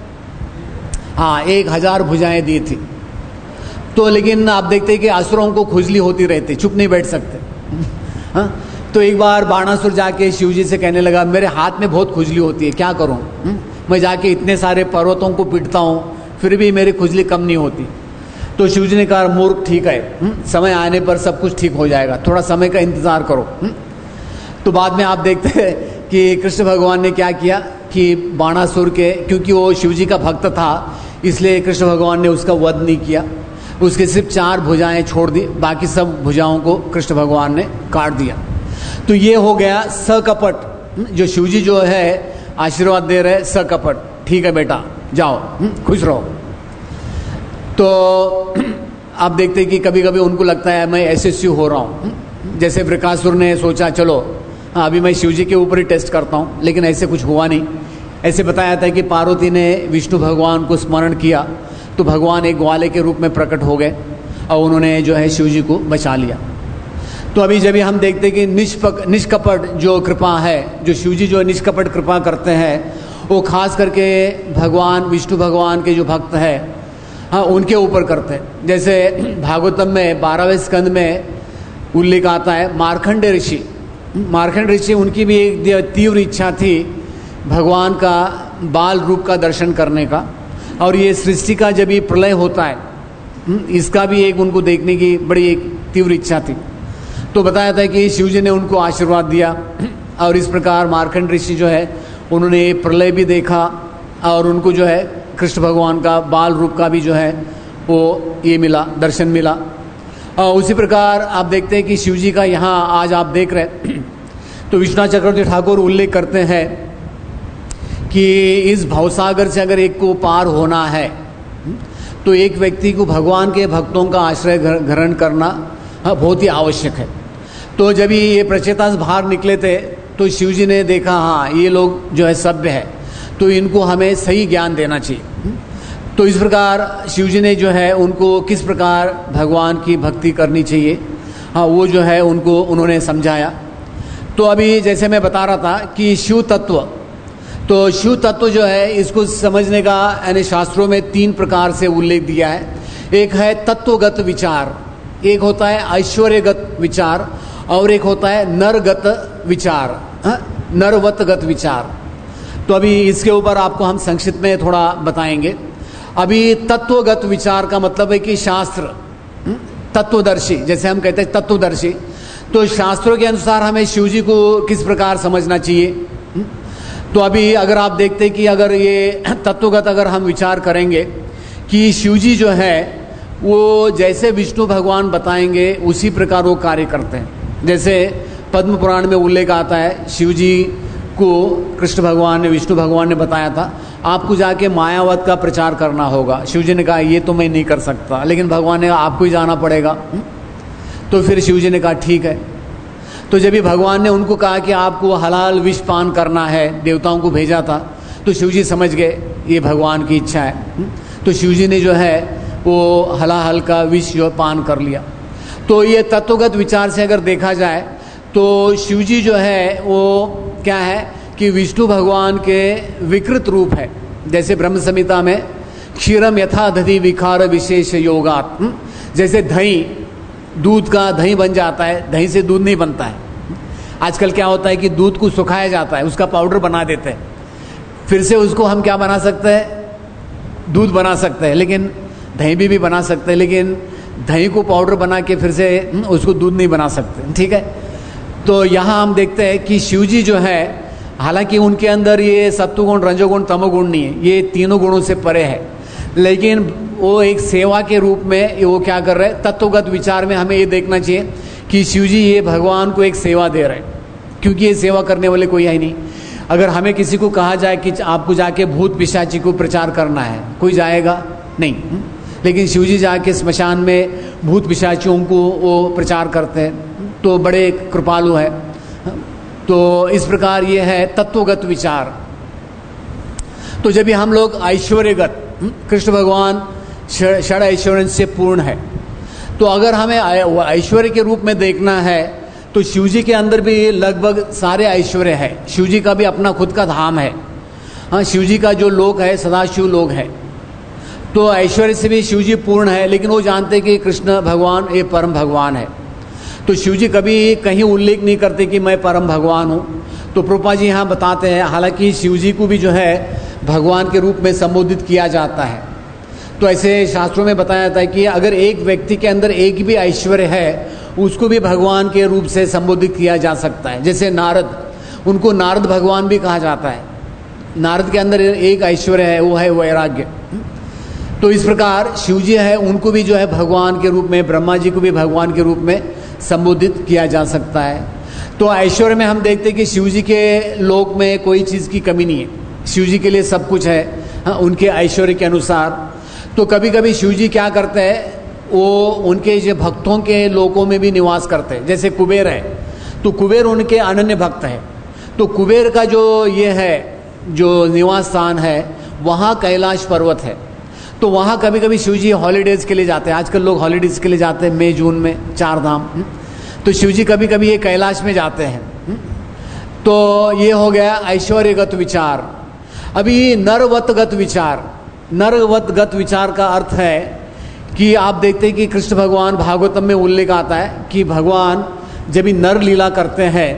हाँ एक हजार भुजाएं दी थी। तो लेकिन आप देखते हैं कि असुरों को खुजली होती रहती, चुप नहीं बैठ सकते। हाँ, तो एक बार बाणासुर जाके शिवजी से कहने लगा मेरे हाथ में बहुत खुजली होती है, क्या करूं? मैं जाके इतने सारे पर्वतों को पीटता हूँ फिर भी मेरी खुजली कम नहीं होती। तो शिवजी ने कहा मूर्ख ठीक है, समय आने पर सब कुछ ठीक हो जाएगा, थोड़ा समय का इंतजार करो। तो बाद में आप देखते हैं कि कृष्ण भगवान ने क्या किया कि बाणासुर के, क्योंकि वो शिवजी का भक्त था इसलिए कृष्ण भगवान ने उसका वध नहीं किया, उसके सिर्फ चार भुजाएं छोड़ दी, बाकी सब भुजाओं को कृष्ण भगवान ने काट दिया। तो ये हो गया सकपट, जो शिवजी जो है आशीर्वाद दे रहे सकपट, ठीक है बेटा जाओ खुश रहो। तो आप देखते हैं कि कभी कभी उनको लगता है मैं यशस्वी हो रहा हूँ, जैसे वृकासुर ने सोचा चलो अभी मैं शिवजी के ऊपर ही टेस्ट करता हूँ, लेकिन ऐसे कुछ हुआ नहीं। ऐसे बताया था कि पार्वती ने विष्णु भगवान को स्मरण किया तो भगवान एक ग्वाले के रूप में प्रकट हो गए और उन्होंने जो है शिवजी को बचा लिया। तो अभी जब हम देखते हैं कि निष्पक निष्कपट जो कृपा है, जो शिवजी जो निष्कपट कृपा करते हैं वो खास करके भगवान विष्णु भगवान के जो भक्त हैं हाँ उनके ऊपर करते हैं। जैसे भागवतम में बारहवें स्कंद में उल्लेख आता है मार्कंडे ऋषि, मार्कंड ऋषि उनकी भी एक तीव्र इच्छा थी भगवान का बाल रूप का दर्शन करने का, और ये सृष्टि का जब ये प्रलय होता है इसका भी एक उनको देखने की बड़ी एक तीव्र इच्छा थी। तो बताया था कि शिवजी ने उनको आशीर्वाद दिया और इस प्रकार मार्कंड ऋषि जो है उन्होंने प्रलय भी देखा और उनको जो है कृष्ण भगवान का बाल रूप का भी जो है वो ये मिला, दर्शन मिला। और उसी प्रकार आप देखते हैं कि शिवजी का यहाँ आज आप देख रहे तो विश्वनाथ चक्रवर्ती ठाकुर उल्लेख करते हैं कि इस भवसागर से अगर एक को पार होना है तो एक व्यक्ति को भगवान के भक्तों का आश्रय ग्रहण करना बहुत ही आवश्यक है। तो जब ये प्रचेता से बाहर निकले थे तो शिवजी ने देखा हाँ ये लोग जो है सभ्य है तो इनको हमें सही ज्ञान देना चाहिए। तो इस प्रकार शिवजी ने जो है उनको किस प्रकार भगवान की भक्ति करनी चाहिए हाँ वो जो है उनको उन्होंने समझाया। तो अभी जैसे मैं बता रहा था कि शिव तत्व, तो शिव तत्व जो है इसको समझने का यानी शास्त्रों में तीन प्रकार से उल्लेख दिया है। एक है तत्वगत विचार, एक होता है ऐश्वर्यगत विचार और एक होता है नरगत विचार, नरवतगत विचार। तो अभी इसके ऊपर आपको हम संक्षिप्त में थोड़ा बताएंगे। अभी तत्वगत विचार का मतलब है कि शास्त्र तत्वदर्शी, जैसे हम कहते हैं तत्वदर्शी, तो शास्त्रों के अनुसार हमें शिव जी को किस प्रकार समझना चाहिए। तो अभी अगर आप देखते हैं कि अगर ये तत्वगत अगर हम विचार करेंगे कि शिव जी जो है वो जैसे विष्णु भगवान बताएंगे उसी प्रकार वो कार्य करते हैं। जैसे पद्म पुराण में उल्लेख आता है, शिव जी को कृष्ण भगवान ने, विष्णु भगवान ने बताया था आपको जाके मायावत का प्रचार करना होगा। शिव जी ने कहा ये तो मैं नहीं कर सकता, लेकिन भगवान ने कहा आपको ही जाना पड़ेगा। तो फिर शिव जी ने कहा ठीक है। तो जब भी भगवान ने उनको कहा कि आपको हलाल विष पान करना है, देवताओं को भेजा था, तो शिव जी समझ गए ये भगवान की इच्छा है। तो शिव जी ने जो है वो हलाहल का विष जो पान कर लिया। तो ये तत्वगत विचार से अगर देखा जाए तो शिव जी जो है वो क्या है कि विष्णु भगवान के विकृत रूप है। जैसे ब्रह्म संहिता में क्षीरम यथा दधि विकार विशेष योगात्, जैसे दही, दूध का दही बन जाता है, दही से दूध नहीं बनता है। आजकल क्या होता है कि दूध को सुखाया जाता है, उसका पाउडर बना देते हैं, फिर से उसको हम क्या बना सकते हैं, दूध बना सकते हैं, लेकिन दही भी, भी बना सकते हैं, लेकिन दही को पाउडर बना के फिर से उसको दूध नहीं बना सकते। ठीक है। तो यहाँ हम देखते हैं कि शिव जी जो है, हालांकि उनके अंदर ये सत्वगुण, रजोगुण, तमोगुण नहीं है, ये तीनों गुणों से परे है, लेकिन वो एक सेवा के रूप में वो क्या कर रहे हैं, तत्वगत विचार में हमें ये देखना चाहिए कि शिव जी ये भगवान को एक सेवा दे रहे हैं, क्योंकि ये सेवा करने वाले कोई है ही नहीं। अगर हमें किसी को कहा जाए कि आपको जाके भूत पिशाची को प्रचार करना है, कोई जाएगा नहीं, लेकिन शिव जी जाके स्मशान में भूत पिशाचियों को वो प्रचार करते हैं, तो बड़े कृपालु है। तो इस प्रकार ये है तत्वगत विचार। तो जब भी हम लोग ऐश्वर्यगत, कृष्ण भगवान षड ऐश्वर्य से पूर्ण है, तो अगर हमें ऐश्वर्य के रूप में देखना है तो शिव जी के अंदर भी लगभग सारे ऐश्वर्य है। शिव जी का भी अपना खुद का धाम है। हाँ, शिव जी का जो लोक है सदाशिव लोक है, तो ऐश्वर्य से भी शिव जी पूर्ण है, लेकिन वो जानते कि कृष्ण भगवान ये परम भगवान है। तो शिव जी कभी कहीं उल्लेख नहीं करते कि मैं परम भगवान हूँ। तो प्रभुपाद जी यहाँ बताते हैं, हालांकि शिव जी को भी जो है भगवान के रूप में संबोधित किया जाता है। तो ऐसे शास्त्रों में बताया जाता है कि अगर एक व्यक्ति के अंदर एक भी ऐश्वर्य है, उसको भी भगवान के रूप से संबोधित किया जा सकता है। जैसे नारद, उनको नारद भगवान भी कहा जाता है। नारद के अंदर एक ऐश्वर्य है, वो है वैराग्य। तो इस प्रकार शिव जी है, उनको भी जो है भगवान के रूप में, ब्रह्मा जी को भी भगवान के रूप में संबोधित किया जा सकता है। तो ऐश्वर्य में हम देखते हैं कि शिव जी के लोक में कोई चीज़ की कमी नहीं है, शिव जी के लिए सब कुछ है। हाँ, उनके ऐश्वर्य के अनुसार। तो कभी कभी शिव जी क्या करते हैं, वो उनके जो भक्तों के लोकों में भी निवास करते हैं। जैसे कुबेर है, तो कुबेर उनके अनन्य भक्त है। तो कुबेर का जो ये है, जो निवास स्थान है, वहाँ कैलाश पर्वत है। तो वहाँ कभी कभी शिव जी हॉलीडेज के लिए जाते हैं। आजकल लोग हॉलीडेज के लिए जाते हैं मई जून में, चार धाम। तो शिव जी कभी कभी ये कैलाश में जाते हैं। तो ये हो गया ऐश्वर्यगत विचार। अभी नरवतगत विचार, नरवतगत विचार का अर्थ है कि आप देखते हैं कि कृष्ण भगवान, भागवतम में उल्लेख आता है कि भगवान जब भी नर लीला करते हैं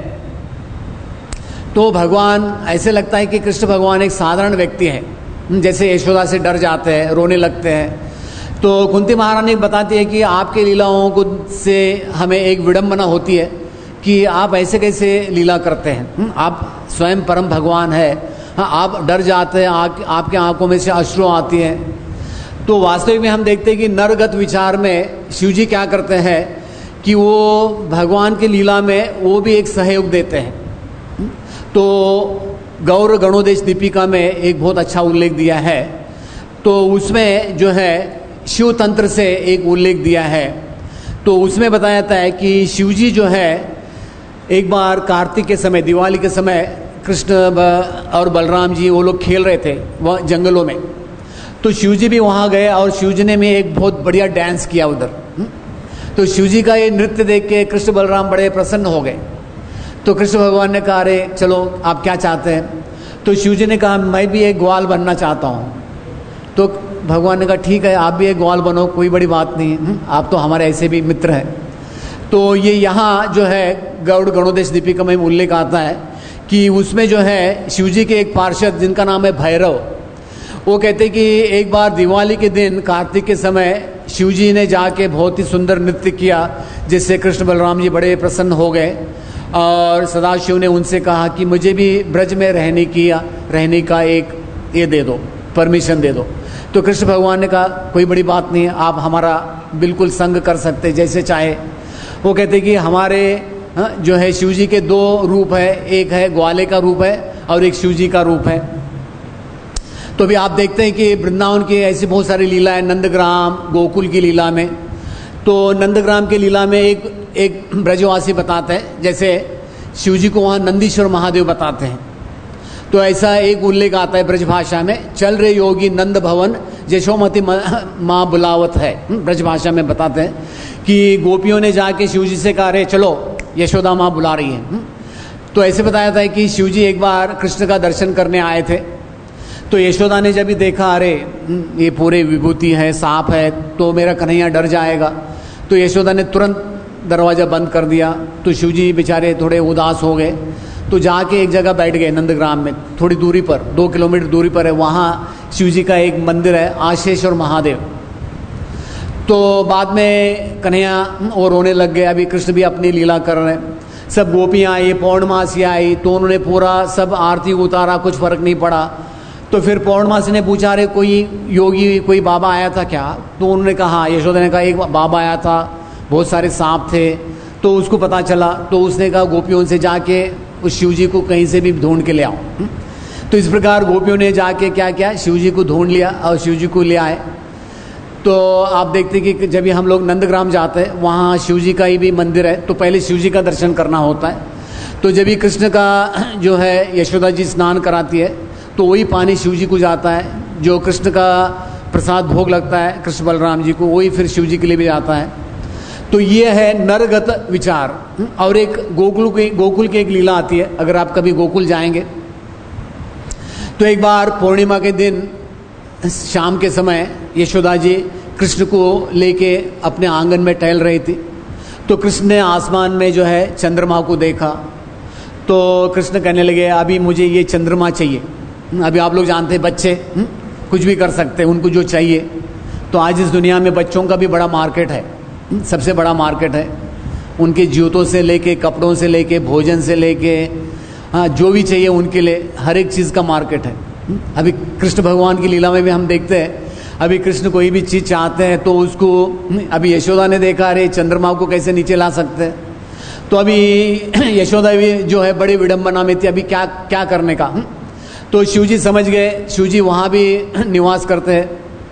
तो भगवान, ऐसे लगता है कि कृष्ण भगवान एक साधारण व्यक्ति है, जैसे यशोदा से डर जाते हैं, रोने लगते हैं। तो कुंती महारानी बताती है कि आपके लीलाओं को से हमें एक विडंबना होती है कि आप ऐसे कैसे लीला करते हैं, आप स्वयं परम भगवान है। हाँ, आप डर जाते हैं, आ, आपके आंखों में से अश्रु आती हैं। तो वास्तविक में हम देखते हैं कि नरगत विचार में शिव जी क्या करते हैं कि वो भगवान की लीला में वो भी एक सहयोग देते हैं। तो गौर गणोदेश दीपिका में एक बहुत अच्छा उल्लेख दिया है। तो उसमें जो है शिव तंत्र से एक उल्लेख दिया है। तो उसमें बताया जाता है कि शिव जी जो है एक बार कार्तिक के समय, दिवाली के समय, कृष्ण और बलराम जी वो लोग खेल रहे थे वह जंगलों में। तो शिव जी भी वहाँ गए और शिव जी ने भी एक बहुत बढ़िया डांस किया उधर। तो शिव जी का ये नृत्य देख के कृष्ण बलराम बड़े प्रसन्न हो गए। तो कृष्ण भगवान ने कहा, अरे चलो आप क्या चाहते हैं? तो शिव जी ने कहा, मैं भी एक ग्वाल बनना चाहता हूँ। तो भगवान ने कहा, ठीक है आप भी एक ग्वाल बनो, कोई बड़ी बात नहीं है, आप तो हमारे ऐसे भी मित्र हैं। तो ये यहाँ जो है गौड़ गणोदेश दीपिका में उल्लेख आता है कि उसमें जो है शिव जी के एक पार्षद जिनका नाम है भैरव, वो कहते कि एक बार दिवाली के दिन कार्तिक के समय शिव जी ने जाके बहुत ही सुंदर नृत्य किया, जिससे कृष्ण बलराम जी बड़े प्रसन्न हो गए और सदाशिव ने उनसे कहा कि मुझे भी ब्रज में रहने की रहने का एक ये दे दो, परमिशन दे दो। तो कृष्ण भगवान ने कहा कोई बड़ी बात नहीं है, आप हमारा बिल्कुल संग कर सकते जैसे चाहे। वो कहते कि हमारे जो है शिव जी के दो रूप है, एक है ग्वाले का रूप है और एक शिव जी का रूप है। तो भी आप देखते हैं कि वृंदावन की ऐसी बहुत सारी लीला है, नंदग्राम गोकुल की लीला में। तो नंदग्राम की लीला में एक एक ब्रजवासी बताते हैं, जैसे शिव जी को वहाँ नंदीश्वर महादेव बताते हैं। तो ऐसा एक उल्लेख आता है ब्रजभाषा में, चल रे योगी नंद भवन यशोमती माँ बुलावत है। ब्रजभाषा में बताते हैं कि गोपियों ने जाके शिव जी से कहा रे चलो यशोदा माँ बुला रही है। तो ऐसे बताया था कि शिव जी एक बार कृष्ण का दर्शन करने आए थे। तो यशोदा ने जब भी देखा अरे ये पूरे विभूति है, सांप है, तो मेरा कन्हैया डर जाएगा, तो यशोदा ने तुरंत दरवाज़ा बंद कर दिया। तो शिव जी बेचारे थोड़े उदास हो गए, तो जाके एक जगह बैठ गए नंदग्राम में, थोड़ी दूरी पर, दो किलोमीटर दूरी पर है, वहाँ शिव जी का एक मंदिर है आशेश्वर महादेव। तो बाद में कन्हैया और रोने लग गए, अभी कृष्ण भी अपनी लीला कर रहे हैं। सब गोपियाँ आई, पौर्णमासी आई, तो उन्होंने पूरा सब आरती उतारा, कुछ फर्क नहीं पड़ा। तो फिर पौर्णमासी ने पूछा रे कोई योगी कोई बाबा आया था क्या? तो उन्होंने कहा, यशोदा ने कहा एक बाबा आया था, बहुत सारे सांप थे। तो उसको पता चला, तो उसने कहा गोपियों से जाके उस शिव जी को कहीं से भी ढूंढ के ले आओ। तो इस प्रकार गोपियों ने जाके क्या किया, शिव जी को ढूंढ लिया और शिव जी को ले आए। तो आप देखते कि जब भी हम लोग नंदग्राम जाते हैं, वहाँ शिव जी का ही भी मंदिर है, तो पहले शिव जी का दर्शन करना होता है। तो जब भी कृष्ण का जो है यशोदा जी स्नान कराती है, तो वही पानी शिव जी को जाता है, जो कृष्ण का प्रसाद भोग लगता है कृष्ण बलराम जी को, वही फिर शिव जी के लिए भी जाता है। तो ये है नरगत विचार। और एक गोकुल की गोकुल की एक लीला आती है, अगर आप कभी गोकुल जाएंगे तो एक बार पूर्णिमा के दिन शाम के समय यशोदा जी कृष्ण को लेके अपने आंगन में टहल रही थी। तो कृष्ण ने आसमान में जो है चंद्रमा को देखा। तो कृष्ण कहने लगे अभी मुझे ये चंद्रमा चाहिए। अभी आप लोग जानते हैं बच्चे हुँ? कुछ भी कर सकते हैं, उनको जो चाहिए। तो आज इस दुनिया में बच्चों का भी बड़ा मार्केट है, हुँ? सबसे बड़ा मार्केट है। उनके जूतों से लेके, कपड़ों से लेके, भोजन से लेके, हाँ जो भी चाहिए उनके लिए हर एक चीज़ का मार्केट है। हुँ? अभी कृष्ण भगवान की लीला में भी हम देखते हैं, अभी कृष्ण कोई भी चीज़ चाहते हैं तो उसको, अभी यशोदा ने देखा अरे चंद्रमा को कैसे नीचे ला सकते हैं। तो अभी यशोदा भी जो है बड़ी विडम्बना में थी, अभी क्या क्या करने का। हुँ? तो शिवजी समझ गए, शिवजी वहाँ भी निवास करते हैं।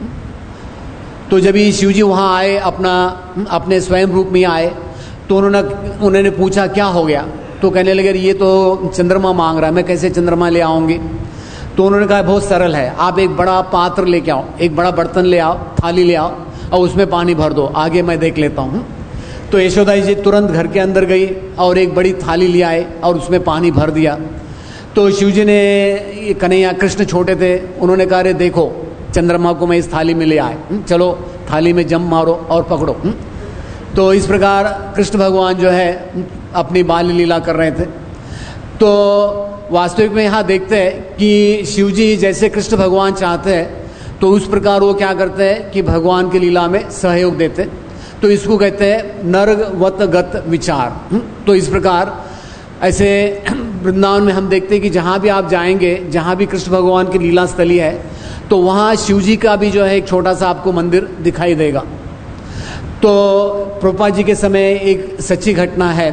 तो जब ही शिवजी वहाँ आए, अपना अपने स्वयं रूप में आए, तो उन्होंने उन्होंने पूछा क्या हो गया? तो कहने लगे ये तो चंद्रमा मांग रहा है, मैं कैसे चंद्रमा ले आऊँगी? तो उन्होंने कहा बहुत सरल है, आप एक बड़ा पात्र लेके आओ, एक बड़ा बर्तन ले आओ, थाली ले आओ और उसमें पानी भर दो, आगे मैं देख लेता हूँ। तो यशोदा जी तुरंत घर के अंदर गई और एक बड़ी थाली ले आए और उसमें पानी भर दिया। तो शिवजी ने, कन्हैया कृष्ण छोटे थे, उन्होंने कहा अरे देखो चंद्रमा को मैं इस थाली में ले आए, चलो थाली में जम मारो और पकड़ो। तो इस प्रकार कृष्ण भगवान जो है अपनी बाल लीला कर रहे थे। तो वास्तविक में यहाँ देखते हैं कि शिवजी जैसे कृष्ण भगवान चाहते हैं तो उस प्रकार वो क्या करते हैं कि भगवान की लीला में सहयोग देते। तो इसको कहते हैं नरवत गत विचार। तो इस प्रकार ऐसे वृंदावन में हम देखते हैं कि जहाँ भी आप जाएंगे, जहाँ भी कृष्ण भगवान की लीला स्थली है, तो वहाँ शिवजी का भी जो है एक छोटा सा आपको मंदिर दिखाई देगा। तो प्रभुपाद जी के समय एक सच्ची घटना है।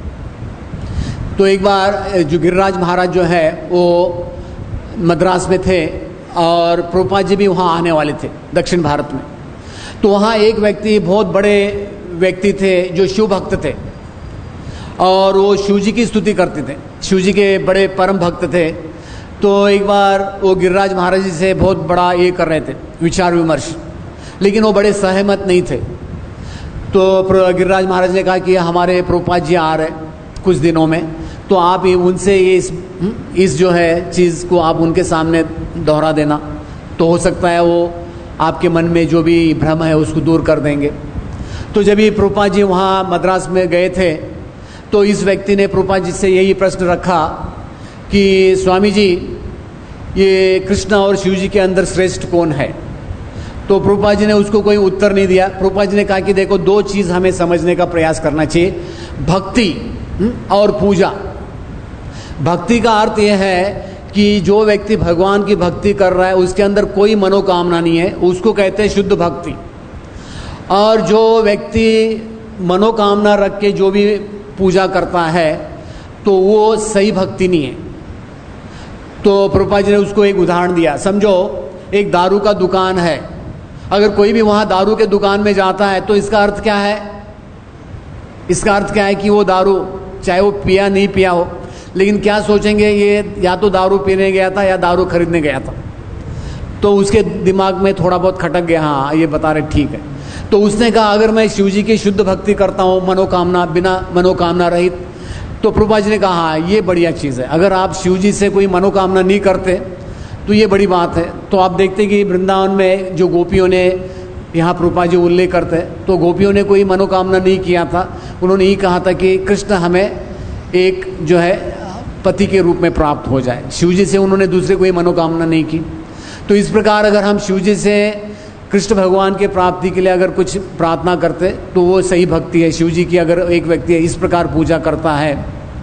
तो एक बार जो गिरिराज महाराज जो है वो मद्रास में थे और प्रभुपाद जी भी वहाँ आने वाले थे दक्षिण भारत में। तो वहाँ एक व्यक्ति, बहुत बड़े व्यक्ति थे जो शिव भक्त थे और वो शिव जी की स्तुति करते थे, शिव जी के बड़े परम भक्त थे। तो एक बार वो गिरिराज महाराज जी से बहुत बड़ा ये कर रहे थे विचार विमर्श, लेकिन वो बड़े सहमत नहीं थे। तो गिरिराज महाराज ने कहा कि हमारे प्रभुपाद जी आ रहे कुछ दिनों में, तो आप उनसे ये इस, इस जो है चीज़ को आप उनके सामने दोहरा देना, तो हो सकता है वो आपके मन में जो भी भ्रम है उसको दूर कर देंगे। तो जब ये प्रभुपाद जी वहाँ मद्रास में गए थे तो इस व्यक्ति ने प्रभुपाद जी से यही प्रश्न रखा कि स्वामी जी ये कृष्ण और शिव जी के अंदर श्रेष्ठ कौन है? तो प्रभुपाद जी ने उसको कोई उत्तर नहीं दिया। प्रभुपाद जी ने कहा कि देखो, दो चीज हमें समझने का प्रयास करना चाहिए, भक्ति और पूजा। भक्ति का अर्थ यह है कि जो व्यक्ति भगवान की भक्ति कर रहा है उसके अंदर कोई मनोकामना नहीं है, उसको कहते हैं शुद्ध भक्ति। और जो व्यक्ति मनोकामना रख के जो भी पूजा करता है तो वो सही भक्ति नहीं है। तो प्रभुपाद जी ने उसको एक उदाहरण दिया। समझो एक दारू का दुकान है, अगर कोई भी वहां दारू के दुकान में जाता है तो इसका अर्थ क्या है? इसका अर्थ क्या है कि वो दारू चाहे वो पिया नहीं पिया हो, लेकिन क्या सोचेंगे, ये या तो दारू पीने गया था या दारू खरीदने गया था। तो उसके दिमाग में थोड़ा बहुत खटक गया, हाँ ये बता रहे ठीक है। तो उसने कहा अगर मैं शिव जी की शुद्ध भक्ति करता हूँ मनोकामना, बिना मनोकामना रहित, तो प्रभुपाद जी ने कहा हाँ ये बढ़िया चीज़ है। अगर आप शिव जी से कोई मनोकामना नहीं करते तो ये बड़ी बात है। तो आप देखते कि वृंदावन में जो गोपियों ने, यहाँ प्रभुपाद जी उल्लेख करते हैं, तो गोपियों ने कोई मनोकामना नहीं किया था। उन्होंने ये कहा था कि कृष्ण हमें एक जो है पति के रूप में प्राप्त हो जाए। शिव जी से उन्होंने दूसरे कोई मनोकामना नहीं की। तो इस प्रकार अगर हम शिव जी से कृष्ण भगवान के प्राप्ति के लिए अगर कुछ प्रार्थना करते तो वो सही भक्ति है। शिव जी की अगर एक व्यक्ति इस प्रकार पूजा करता है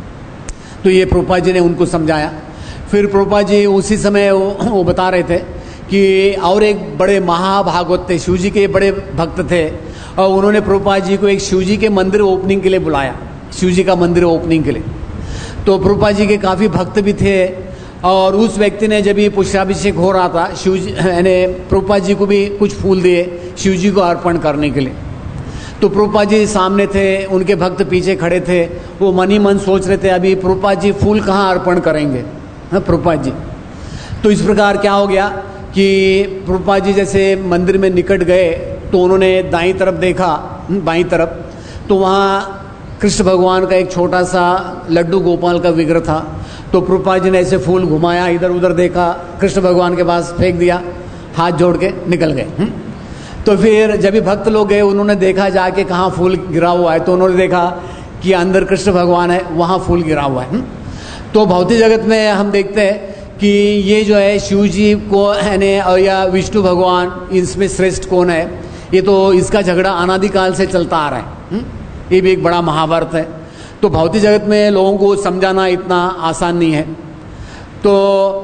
तो ये प्रभुपाद जी ने उनको समझाया। फिर प्रभुपाद जी उसी समय वो, वो बता रहे थे कि और एक बड़े महाभागवत थे, शिव जी के बड़े भक्त थे, और उन्होंने प्रभुपाद जी को एक शिव जी के मंदिर ओपनिंग के लिए बुलाया, शिव जी का मंदिर ओपनिंग के लिए। तो प्रभुपाद जी के काफ़ी भक्त भी थे, और उस व्यक्ति ने जब ये पुष्पाभिषेक हो रहा था, शिव जी यानी प्रभुपाद जी को भी कुछ फूल दिए शिव जी को अर्पण करने के लिए। तो प्रभुपाद जी सामने थे, उनके भक्त पीछे खड़े थे। वो मन ही मन सोच रहे थे अभी प्रभुपाद जी फूल कहाँ अर्पण करेंगे, हाँ प्रभुपाद जी। तो इस प्रकार क्या हो गया कि प्रभुपाद जी जैसे मंदिर में निकट गए तो उन्होंने दाईं तरफ देखा, बाईं तरफ, तो वहाँ कृष्ण भगवान का एक छोटा सा लड्डू गोपाल का विग्रह था। तो प्रभुपाद जी ने ऐसे फूल घुमाया, इधर उधर देखा, कृष्ण भगवान के पास फेंक दिया, हाथ जोड़ के निकल गए। तो फिर जब भी भक्त लोग गए उन्होंने देखा जाके कहाँ फूल गिरा हुआ है, तो उन्होंने देखा कि अंदर कृष्ण भगवान है, वहाँ फूल गिरा हुआ है। तो भौतिक जगत में हम देखते हैं कि ये जो है शिव जी को है और या विष्णु भगवान, इसमें श्रेष्ठ कौन है, ये तो इसका झगड़ा अनादिकाल से चलता आ रहा है। ये भी एक बड़ा महाभारत है। तो भौतिक जगत में लोगों को समझाना इतना आसान नहीं है। तो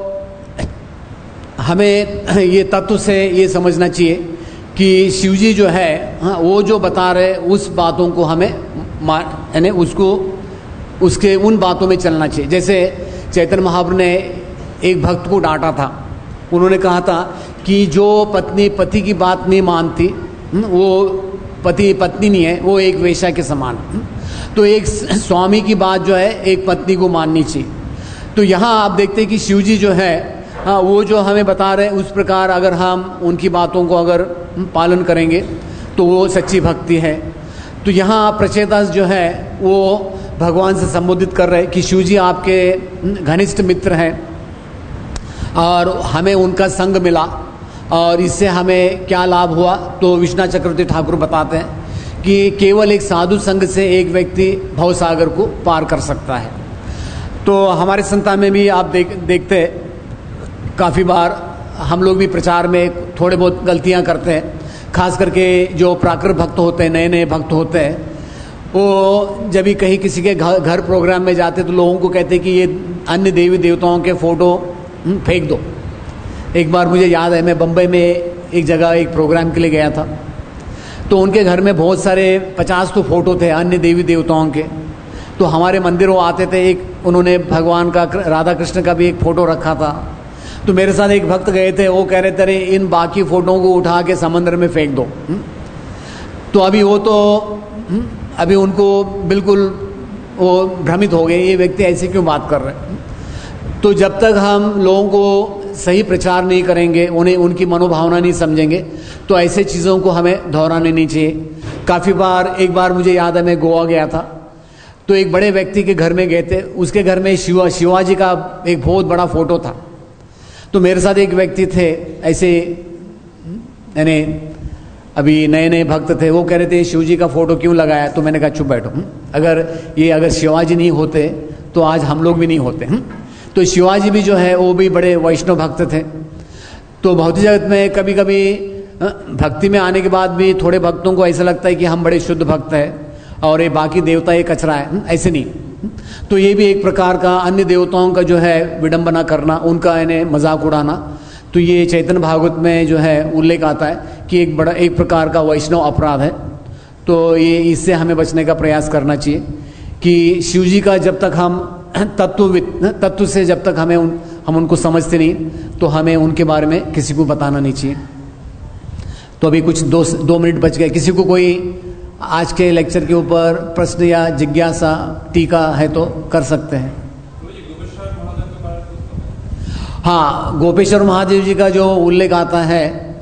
हमें ये तत्व से ये समझना चाहिए कि शिव जी जो है, हाँ वो जो बता रहे उस बातों को हमें यानी उसको उसके उन बातों में चलना चाहिए। जैसे चैतन्य महाप्रभु ने एक भक्त को डांटा था। उन्होंने कहा था कि जो पत्नी पति की बात नहीं मानती वो पति पत्नी नहीं है, वो एक वेश्या के समान। तो एक स्वामी की बात जो है एक पत्नी को माननी चाहिए। तो यहाँ आप देखते हैं कि शिव जी जो है, हाँ वो जो हमें बता रहे हैं उस प्रकार अगर हम उनकी बातों को अगर पालन करेंगे तो वो सच्ची भक्ति है। तो यहाँ प्रचेतास जो है वो भगवान से संबोधित कर रहे हैं कि शिव जी आपके घनिष्ठ मित्र हैं और हमें उनका संग मिला, और इससे हमें क्या लाभ हुआ। तो विश्वनाथ चक्रवर्ती ठाकुर बताते हैं कि केवल एक साधु संग से एक व्यक्ति भवसागर को पार कर सकता है। तो हमारे संता में भी आप देख देखते हैं काफ़ी बार हम लोग भी प्रचार में थोड़े बहुत गलतियां करते हैं। खास करके जो प्राकृत भक्त होते हैं, नए नए भक्त होते हैं, वो जब भी कहीं किसी के घर घर प्रोग्राम में जाते तो लोगों को कहते कि ये अन्य देवी देवताओं के फोटो फेंक दो। एक बार मुझे याद है, मैं बम्बई में एक जगह एक प्रोग्राम के लिए गया था, तो उनके घर में बहुत सारे पचास तो फोटो थे अन्य देवी देवताओं के। तो हमारे मंदिर वो आते थे, एक उन्होंने भगवान का, राधा कृष्ण का भी एक फ़ोटो रखा था। तो मेरे साथ एक भक्त गए थे, वो कह रहे थे इन बाकी फ़ोटों को उठा के समंदर में फेंक दो। तो अभी वो तो अभी उनको बिल्कुल वो भ्रमित हो गए, ये व्यक्ति ऐसे क्यों बात कर रहे हैं। तो जब तक हम लोगों को सही प्रचार नहीं करेंगे, उन्हें उनकी मनोभावना नहीं समझेंगे, तो ऐसे चीज़ों को हमें दोहराने नहीं चाहिए। काफ़ी बार, एक बार मुझे याद है मैं गोवा गया था, तो एक बड़े व्यक्ति के घर में गए थे। उसके घर में शिवा शिवाजी का एक बहुत बड़ा फोटो था। तो मेरे साथ एक व्यक्ति थे ऐसे, यानी अभी नए नए भक्त थे, वो कह रहे थे शिव जी का फोटो क्यों लगाया। तो मैंने कहा चुप बैठो, अगर ये अगर शिवाजी नहीं होते तो आज हम लोग भी नहीं होते। तो शिवाजी भी जो है वो भी बड़े वैष्णव भक्त थे। तो भौतिक जगत में कभी कभी भक्ति में आने के बाद भी थोड़े भक्तों को ऐसा लगता है कि हम बड़े शुद्ध भक्त हैं और ये बाकी देवता ये कचरा है, ऐसे नहीं। तो ये भी एक प्रकार का अन्य देवताओं का जो है विडंबना करना, उनका इन्हें मजाक उड़ाना। तो ये चैतन्य भागवत में जो है उल्लेख आता है कि एक बड़ा एक प्रकार का वैष्णव अपराध है। तो ये इससे हमें बचने का प्रयास करना चाहिए कि शिव जी का जब तक हम तत्व तत्व से जब तक हमें उन, हम उनको समझते नहीं तो हमें उनके बारे में किसी को बताना नहीं चाहिए। तो अभी कुछ दो दो मिनट बच गए। किसी को कोई आज के लेक्चर के ऊपर प्रश्न या जिज्ञासा टीका है तो कर सकते हैं। हाँ, गोपेश्वर महादेव जी का जो उल्लेख आता है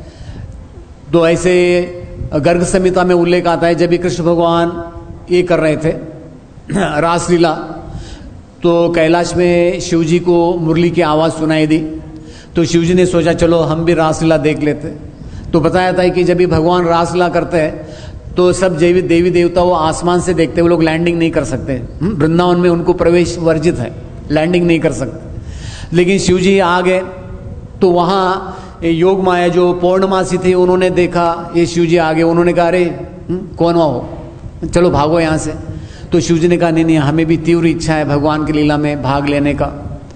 तो ऐसे गर्ग संहिता में उल्लेख आता है, जब भी कृष्ण भगवान ये कर रहे थे रासलीला, तो कैलाश में शिव जी को मुरली की आवाज़ सुनाई दी। तो शिव जी ने सोचा चलो हम भी रासलीला देख लेते। तो बताया था कि जब भी भगवान रासलीला करते हैं तो सब देवी देवी देवता वो आसमान से देखते, वो लोग लैंडिंग नहीं कर सकते। वृंदावन में उनको प्रवेश वर्जित है, लैंडिंग नहीं कर सकते। लेकिन शिव जी आ गए तो वहाँ योग माया जो पौर्णमासी थी उन्होंने देखा ये शिव जी आ गए। उन्होंने कहा अरे कौन हुआ हो, चलो भागो यहाँ से। तो शिव जी ने कहा नहीं नहीं, हमें भी तीव्र इच्छा है भगवान की लीला में भाग लेने का।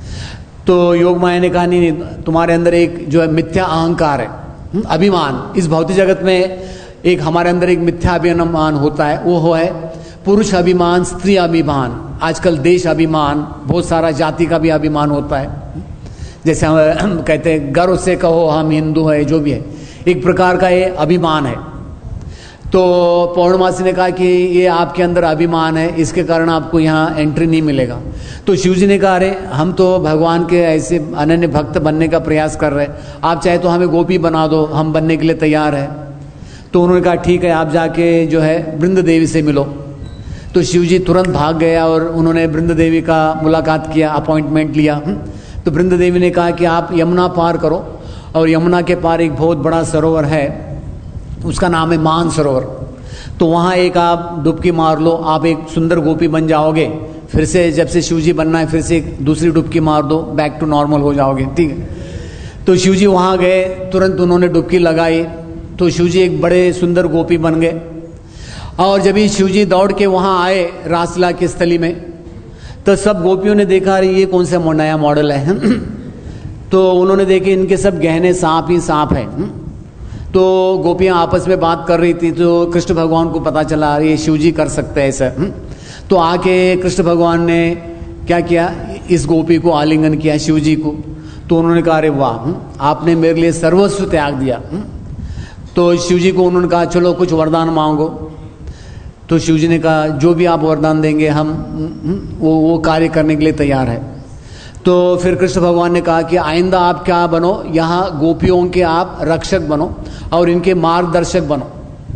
तो योग माया ने कहा नहीं नहीं, तुम्हारे अंदर एक जो है मिथ्या अहंकार है, अभिमान। इस भौतिक जगत में एक हमारे अंदर एक मिथ्या अभिमान होता है, वो है पुरुष अभिमान, स्त्री अभिमान, आजकल देश अभिमान, बहुत सारा जाति का भी अभिमान होता है। जैसे हम कहते हैं गर्व से कहो हम हिंदू है, जो भी है एक प्रकार का ये अभिमान है। तो पौर्णमासी ने कहा कि ये आपके अंदर अभिमान है, इसके कारण आपको यहाँ एंट्री नहीं मिलेगा। तो शिव जी ने कहा अरे हम तो भगवान के ऐसे अनन्य भक्त बनने का प्रयास कर रहे हैं, आप चाहे तो हमें गोपी बना दो, हम बनने के लिए तैयार है। तो उन्होंने कहा ठीक है, आप जाके जो है वृंद देवी से मिलो। तो शिव जी तुरंत भाग गया और उन्होंने वृंद देवी का मुलाकात किया, अपॉइंटमेंट लिया। तो वृंद देवी ने कहा कि आप यमुना पार करो, और यमुना के पार एक बहुत बड़ा सरोवर है, उसका नाम है मान सरोवर। तो वहाँ एक आप डुबकी मार लो, आप एक सुंदर गोपी बन जाओगे। फिर से जब से शिव जी बनना है फिर से एक दूसरी डुबकी मार दो, बैक टू नॉर्मल हो जाओगे, ठीक है। तो शिव जी वहाँ गए, तुरंत उन्होंने डुबकी लगाई तो शिव जी एक बड़े सुंदर गोपी बन गए। और जब ही शिव जी दौड़ के वहाँ आए रासलीला की स्थली में, तो सब गोपियों ने देखा अरे ये कौन सा नया मॉडल है। तो उन्होंने देखे इनके सब गहने सांप ही सांप है। तो गोपियां आपस में बात कर रही थी, तो कृष्ण भगवान को पता चला ये शिव जी कर सकते हैं ऐसा। तो आके कृष्ण भगवान ने क्या किया, इस गोपी को आलिंगन किया शिव जी को। तो उन्होंने कहा अरे वाह, आपने मेरे लिए सर्वस्व त्याग दिया। तो शिव जी को उन्होंने कहा चलो कुछ वरदान मांगो। तो शिव जी ने कहा जो भी आप वरदान देंगे हम वो वो कार्य करने के लिए तैयार है। तो फिर कृष्ण भगवान ने कहा कि आइंदा आप क्या बनो, यहाँ गोपियों के आप रक्षक बनो और इनके मार्गदर्शक बनो।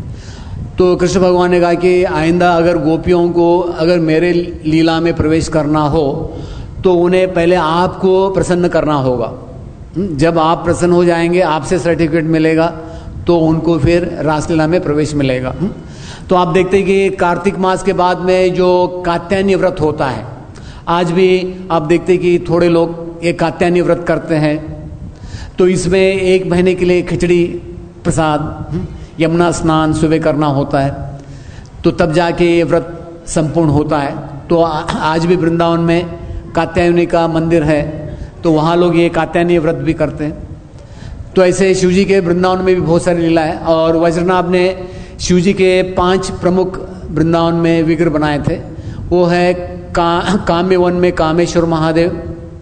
तो कृष्ण भगवान ने कहा कि आइंदा अगर गोपियों को अगर मेरे लीला में प्रवेश करना हो तो उन्हें पहले आपको प्रसन्न करना होगा। जब आप प्रसन्न हो जाएंगे, आपसे सर्टिफिकेट मिलेगा, तो उनको फिर रासलीला में प्रवेश मिलेगा। तो आप देखते हैं कि कार्तिक मास के बाद में जो कात्यायनी व्रत होता है, आज भी आप देखते हैं कि थोड़े लोग ये कात्यायनी व्रत करते हैं। तो इसमें एक महीने के लिए खिचड़ी प्रसाद, यमुना स्नान सुबह करना होता है, तो तब जाके ये व्रत संपूर्ण होता है। तो आज भी वृंदावन में कात्यायनी का मंदिर है, तो वहाँ लोग ये कात्यायनी व्रत भी करते हैं। तो ऐसे शिवजी के वृंदावन में भी बहुत सारी लीला है। और वज्रनाभ ने शिवजी के पांच प्रमुख वृंदावन में विग्रह बनाए थे। वो है का, काम्य वन में कामेश्वर महादेव,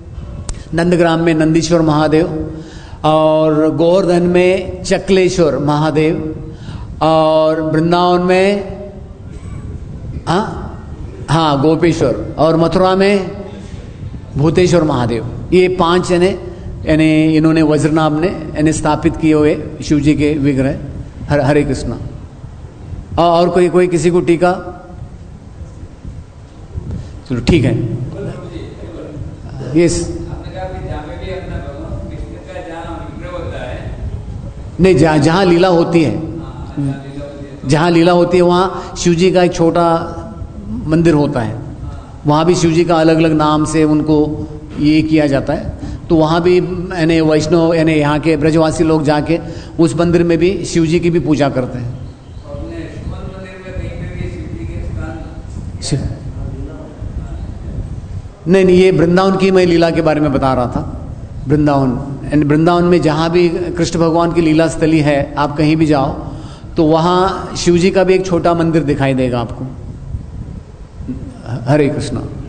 नंदग्राम में नंदीश्वर महादेव, और गोवर्धन में चकलेश्वर महादेव, और वृंदावन में हाँ हाँ गोपेश्वर, और मथुरा में भूतेश्वर महादेव। ये पांच यानी यानी इन्होंने वज्रनाभ ने यानी स्थापित किए हुए शिव जी के विग्रह। हर हरे कृष्णा। और कोई कोई किसी को टीका? चलो ठीक है। यस, नहीं, जहाँ जहाँ लीला होती है, जहाँ लीला होती है वहाँ शिव जी का एक छोटा मंदिर होता है। वहाँ भी शिव जी का अलग अलग नाम से उनको ये किया जाता है। तो वहाँ भी यानी वैष्णव यानी यहाँ के ब्रजवासी लोग जाके उस मंदिर में भी शिव जी की भी पूजा करते हैं। नहीं नहीं, ये वृंदावन की मैं लीला के बारे में बता रहा था। वृंदावन एंड वृंदावन में जहाँ भी कृष्ण भगवान की लीला स्थली है, आप कहीं भी जाओ तो वहाँ शिव जी का भी एक छोटा मंदिर दिखाई देगा आपको। हरे कृष्णा।